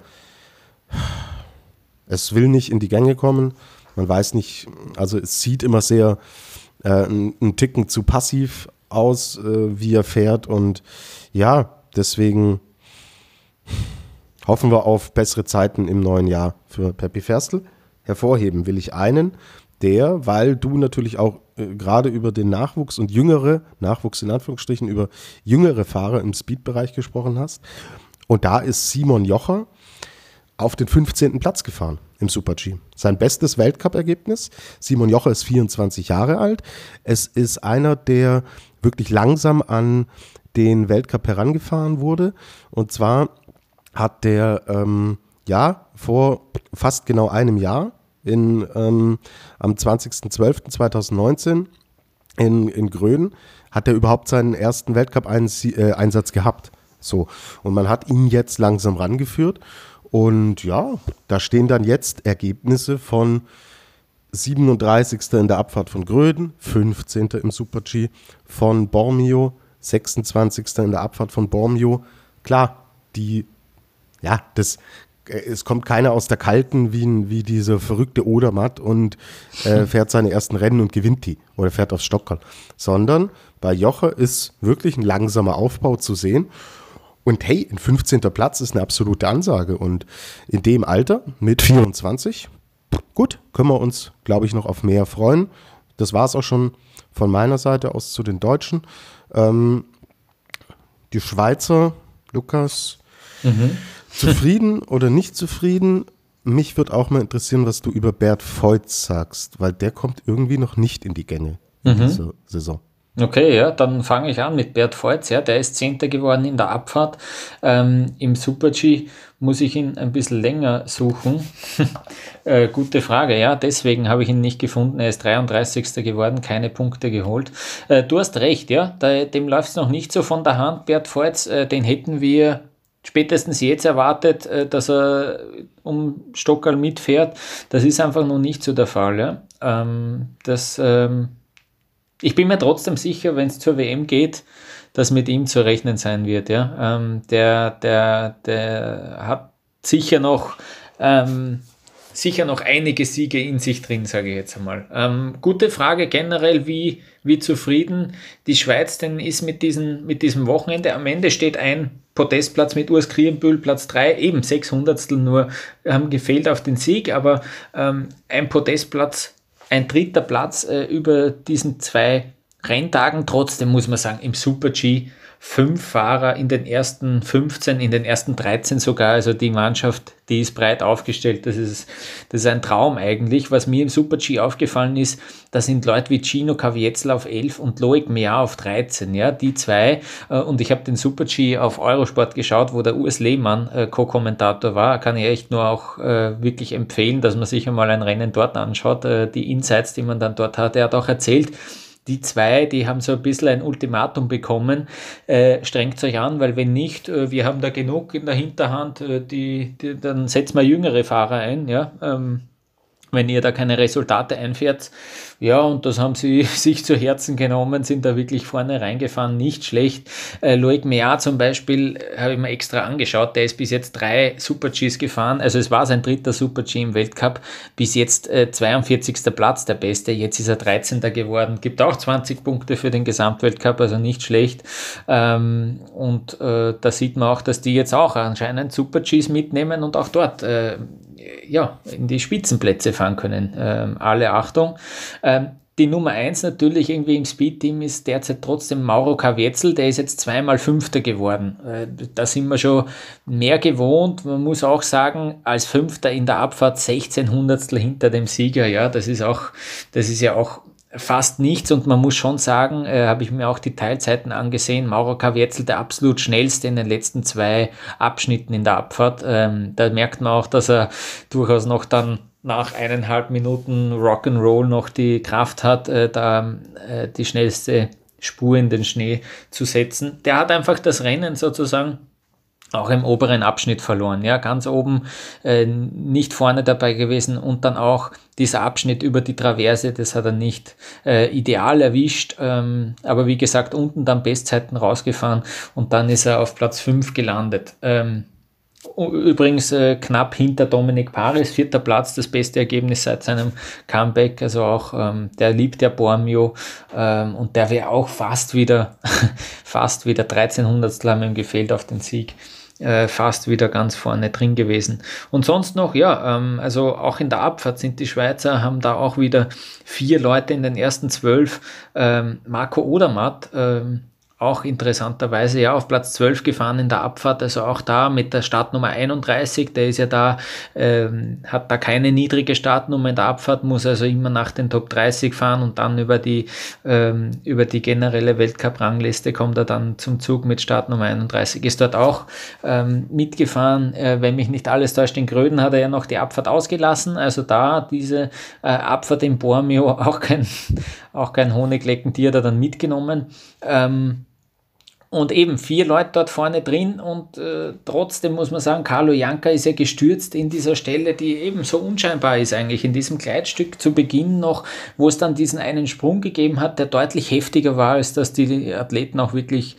S3: es will nicht in die Gänge kommen. Man weiß nicht, also es sieht immer sehr einen Ticken zu passiv aus, wie er fährt. Und ja, deswegen hoffen wir auf bessere Zeiten im neuen Jahr für Peppi Ferstl. Hervorheben will ich einen, weil du natürlich auch gerade über den Nachwuchs und Nachwuchs in Anführungsstrichen, über jüngere Fahrer im Speed-Bereich gesprochen hast. Und da ist Simon Jocher auf den 15. Platz gefahren im Super-G. Sein bestes Weltcup-Ergebnis. Simon Jocher ist 24 Jahre alt. Es ist einer, der wirklich langsam an den Weltcup herangefahren wurde. Und zwar hat der vor fast genau einem Jahr am 20.12.2019 in Gröden hat er überhaupt seinen ersten Weltcup-Einsatz gehabt. So. Und man hat ihn jetzt langsam rangeführt. Und ja, da stehen dann jetzt Ergebnisse von 37. in der Abfahrt von Gröden, 15. im Super-G von Bormio, 26. in der Abfahrt von Bormio. Klar, es kommt keiner aus der Kalten wie diese verrückte Odermatt und fährt seine ersten Rennen und gewinnt die oder fährt aufs Stockerl. Sondern bei Joche ist wirklich ein langsamer Aufbau zu sehen. Und hey, ein 15. Platz ist eine absolute Ansage. Und in dem Alter mit 24, gut, können wir uns, glaube ich, noch auf mehr freuen. Das war es auch schon von meiner Seite aus zu den Deutschen. Die Schweizer, Lukas, zufrieden oder nicht zufrieden? Mich würde auch mal interessieren, was du über Bert Voits sagst, weil der kommt irgendwie noch nicht in die Gänge in dieser Saison.
S2: Okay, ja, dann fange ich an mit Bert Voits. Ja, der ist 10. geworden in der Abfahrt. Im Super-G muss ich ihn ein bisschen länger suchen. Gute Frage, ja, deswegen habe ich ihn nicht gefunden. Er ist 33. geworden, keine Punkte geholt. Du hast recht, ja, dem läuft es noch nicht so von der Hand. Bert Voits, den hätten wir spätestens jetzt erwartet, dass er um Stockerl mitfährt. Das ist einfach noch nicht so der Fall. Ja. Ich bin mir trotzdem sicher, wenn es zur WM geht, dass mit ihm zu rechnen sein wird. Ja. Der hat sicher noch einige Siege in sich drin, sage ich jetzt einmal. Gute Frage generell, wie zufrieden die Schweiz denn ist mit diesem Wochenende. Am Ende steht ein Podestplatz mit Urs Krienbühl, Platz 3, eben 600 nur haben gefehlt auf den Sieg, aber ein Podestplatz, ein dritter Platz über diesen 2 Renntagen. Trotzdem muss man sagen, im Super-G 5 Fahrer in den ersten 15, in den ersten 13 sogar. Also die Mannschaft, die ist breit aufgestellt. Das ist ein Traum eigentlich. Was mir im Super-G aufgefallen ist, da sind Leute wie Gino Caviezel auf 11 und Loic Meillard auf 13. Ja, die 2. Und ich habe den Super-G auf Eurosport geschaut, wo der Urs Lehmann Co-Kommentator war. Kann ich echt nur auch wirklich empfehlen, dass man sich einmal ein Rennen dort anschaut. Die Insights, die man dann dort hat. Er hat auch erzählt, die 2, die haben so ein bisschen ein Ultimatum bekommen, strengt euch an, weil wenn nicht, wir haben da genug in der Hinterhand, dann setzt mal jüngere Fahrer ein, ja, wenn ihr da keine Resultate einfährt. Ja, und das haben sie sich zu Herzen genommen, sind da wirklich vorne reingefahren, nicht schlecht. Loic Meillard zum Beispiel, habe ich mir extra angeschaut, der ist bis jetzt 3 Super-Gs gefahren, also es war sein 3. Super-G im Weltcup, bis jetzt 42. Platz der Beste, jetzt ist er 13. geworden, gibt auch 20 Punkte für den Gesamtweltcup, also nicht schlecht. Und da sieht man auch, dass die jetzt auch anscheinend Super-Gs mitnehmen und auch dort in die Spitzenplätze fahren können. Alle Achtung. Die Nummer 1 natürlich irgendwie im Speed-Team ist derzeit trotzdem Mauro Caviezel, der ist jetzt 2-mal Fünfter geworden. Da sind wir schon mehr gewohnt. Man muss auch sagen, als Fünfter in der Abfahrt 16 Hundertstel hinter dem Sieger. Ja, das ist ja auch fast nichts und man muss schon sagen, habe ich mir auch die Teilzeiten angesehen, Mauro Caviezel der absolut schnellste in den letzten 2 Abschnitten in der Abfahrt. Da merkt man auch, dass er durchaus noch dann nach 1,5 Minuten Rock'n'Roll noch die Kraft hat, da die schnellste Spur in den Schnee zu setzen. Der hat einfach das Rennen sozusagen auch im oberen Abschnitt verloren, ja, ganz oben nicht vorne dabei gewesen und dann auch dieser Abschnitt über die Traverse, das hat er nicht ideal erwischt, aber wie gesagt, unten dann Bestzeiten rausgefahren und dann ist er auf Platz 5 gelandet. Übrigens knapp hinter Dominic Paris, 4. Platz, das beste Ergebnis seit seinem Comeback, also auch der liebt ja Bormio und der wäre auch fast wieder 13 Hundertstel haben ihm gefehlt auf den Sieg. Fast wieder ganz vorne drin gewesen. Und sonst noch, also auch in der Abfahrt sind die Schweizer, haben da auch wieder 4 Leute in den ersten 12. Marco Odermatt auch interessanterweise ja auf Platz 12 gefahren in der Abfahrt, also auch da mit der Startnummer 31, der ist ja da, hat da keine niedrige Startnummer in der Abfahrt, muss also immer nach den Top 30 fahren und dann über die generelle Weltcup-Rangliste kommt er dann zum Zug mit Startnummer 31, ist dort auch mitgefahren, wenn mich nicht alles täuscht, in Gröden hat er ja noch die Abfahrt ausgelassen, also da diese Abfahrt in Bormio auch kein Honiglecken, die hat er dann mitgenommen. Und eben 4 Leute dort vorne drin und trotzdem muss man sagen, Carlo Janka ist ja gestürzt in dieser Stelle, die eben so unscheinbar ist eigentlich, in diesem Gleitstück zu Beginn noch, wo es dann diesen einen Sprung gegeben hat, der deutlich heftiger war, als dass die Athleten auch wirklich,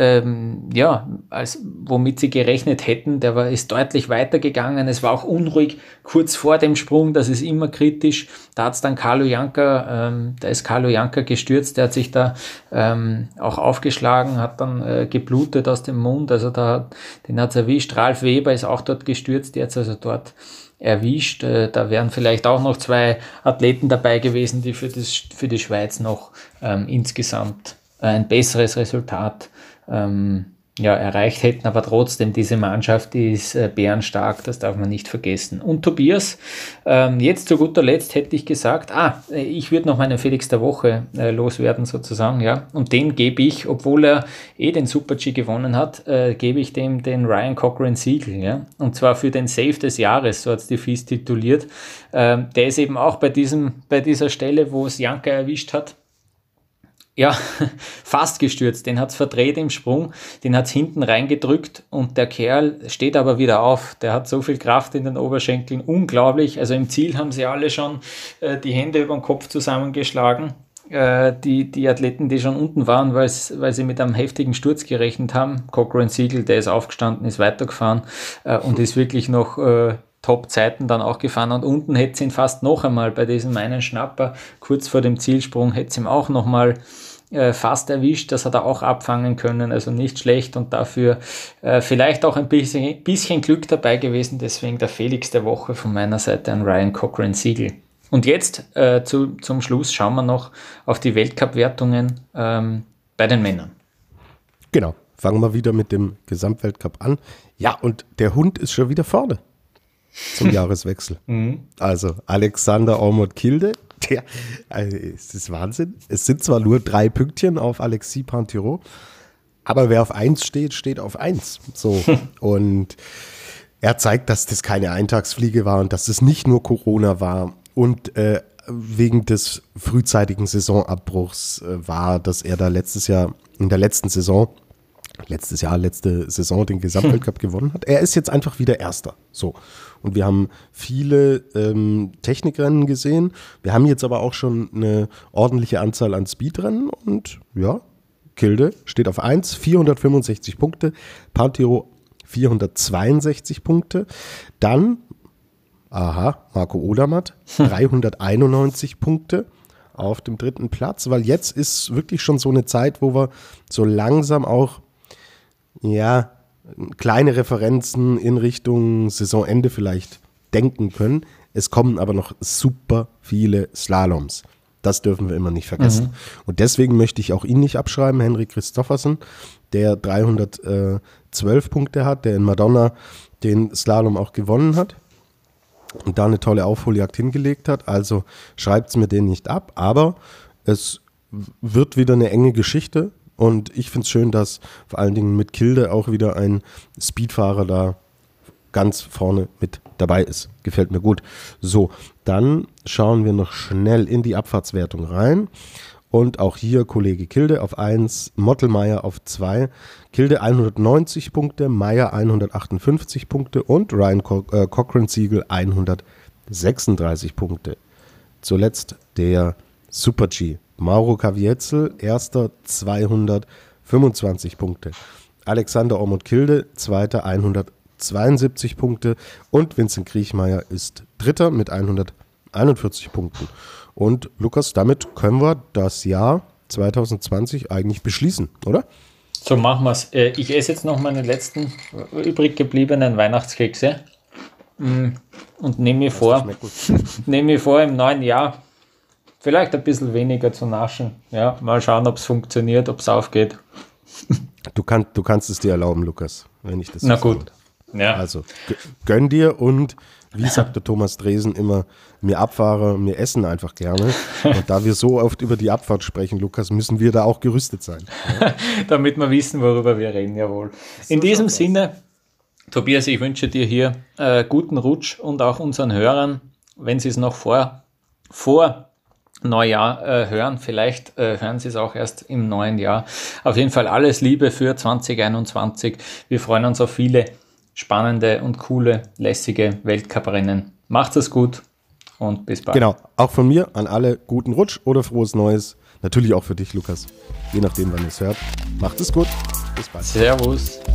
S2: als womit sie gerechnet hätten, ist deutlich weitergegangen, es war auch unruhig kurz vor dem Sprung, das ist immer kritisch, da hat es dann Carlo Janka, gestürzt, der hat sich da auch aufgeschlagen, hat dann geblutet aus dem Mund, also den hat es erwischt. Ralf Weber ist auch dort gestürzt, der hat es also dort erwischt. Da wären vielleicht auch noch 2 Athleten dabei gewesen, die für die Schweiz noch insgesamt ein besseres Resultat erreicht hätten, aber trotzdem, diese Mannschaft, die ist bärenstark, das darf man nicht vergessen. Und Tobias, jetzt zu guter Letzt hätte ich gesagt, ich würde noch meinen Felix der Woche loswerden sozusagen, ja, und den gebe ich, obwohl er den Super-G gewonnen hat, gebe ich dem den Ryan Cochran-Siegel, ja, und zwar für den Save des Jahres, so hat es die FIS tituliert. Der ist eben auch bei dieser Stelle, wo es Janka erwischt hat, ja, fast gestürzt, den hat es verdreht im Sprung, den hat es hinten reingedrückt und der Kerl steht aber wieder auf, der hat so viel Kraft in den Oberschenkeln, unglaublich, also im Ziel haben sie alle schon die Hände über den Kopf zusammengeschlagen, die Athleten, die schon unten waren, weil sie mit einem heftigen Sturz gerechnet haben. Cochran-Siegel, der ist aufgestanden, ist weitergefahren und ist wirklich noch Top-Zeiten dann auch gefahren und unten hätte es ihn fast noch einmal bei diesem einen Schnapper, kurz vor dem Zielsprung, hätte es ihm auch nochmal fast erwischt, das hat er auch abfangen können, also nicht schlecht und dafür vielleicht auch ein bisschen Glück dabei gewesen, deswegen der Felix der Woche von meiner Seite an Ryan Cochran-Siegel. Und jetzt zum Schluss schauen wir noch auf die Weltcup-Wertungen bei den Männern.
S3: Genau, fangen wir wieder mit dem Gesamtweltcup an. Ja, und der Hund ist schon wieder vorne zum Jahreswechsel. Also Alexander Ormod-Kilde, es ist Wahnsinn. Es sind zwar nur 3 Pünktchen auf Alexis Pinturault, aber wer auf 1 steht, steht auf 1. So. Und er zeigt, dass das keine Eintagsfliege war und dass es nicht nur Corona war und wegen des frühzeitigen Saisonabbruchs war, dass er da letzte Saison den Gesamtweltcup gewonnen hat. Er ist jetzt einfach wieder Erster. So. Und wir haben viele Technikrennen gesehen. Wir haben jetzt aber auch schon eine ordentliche Anzahl an Speedrennen. Und ja, Kilde steht auf 1, 465 Punkte. Pinturault 462 Punkte. Dann, Marco Odermatt, 391 Punkte auf dem 3. Platz. Weil jetzt ist wirklich schon so eine Zeit, wo wir so langsam auch kleine Referenzen in Richtung Saisonende vielleicht denken können. Es kommen aber noch super viele Slaloms. Das dürfen wir immer nicht vergessen. Und deswegen möchte ich auch ihn nicht abschreiben, Henrik Christoffersen, der 312 Punkte hat, der in Madonna den Slalom auch gewonnen hat und da eine tolle Aufholjagd hingelegt hat. Also schreibt es mir den nicht ab, aber es wird wieder eine enge Geschichte. Und ich finde es schön, dass vor allen Dingen mit Kilde auch wieder ein Speedfahrer da ganz vorne mit dabei ist. Gefällt mir gut. So, dann schauen wir noch schnell in die Abfahrtswertung rein. Und auch hier Kollege Kilde auf 1, Mottelmeier auf 2, Kilde 190 Punkte, Meier 158 Punkte und Ryan Cochran-Siegel 136 Punkte. Zuletzt der Super-G. Mauro Kavietzel, erster, 225 Punkte. Alexander Ormod-Kilde, zweiter, 172 Punkte. Und Vincent Kriechmeier ist dritter mit 141 Punkten. Und Lukas, damit können wir das Jahr 2020 eigentlich beschließen, oder?
S2: So machen wir es. Ich esse jetzt noch meine letzten übrig gebliebenen Weihnachtskekse und nehme mir vor, im neuen Jahr vielleicht ein bisschen weniger zu naschen. Ja, mal schauen, ob es funktioniert, ob es aufgeht.
S3: Du kannst es dir erlauben, Lukas, wenn ich das so
S2: Na gut. Ja.
S3: Also gönn dir und wie sagt der Thomas Dresen immer, wir Abfahrer, wir essen einfach gerne. Und da wir so oft über die Abfahrt sprechen, Lukas, müssen wir da auch gerüstet sein. Ja?
S2: Damit wir wissen, worüber wir reden, jawohl. In diesem Sinne, Tobias, ich wünsche dir hier guten Rutsch und auch unseren Hörern, wenn sie es noch vor Neujahr hören, vielleicht hören sie es auch erst im neuen Jahr. Auf jeden Fall alles Liebe für 2021. Wir freuen uns auf viele spannende und coole, lässige Weltcuprennen. Macht es gut und bis bald.
S3: Genau, auch von mir an alle guten Rutsch oder frohes Neues. Natürlich auch für dich, Lukas. Je nachdem, wann ihr es hört. Macht es gut. Bis bald.
S2: Servus.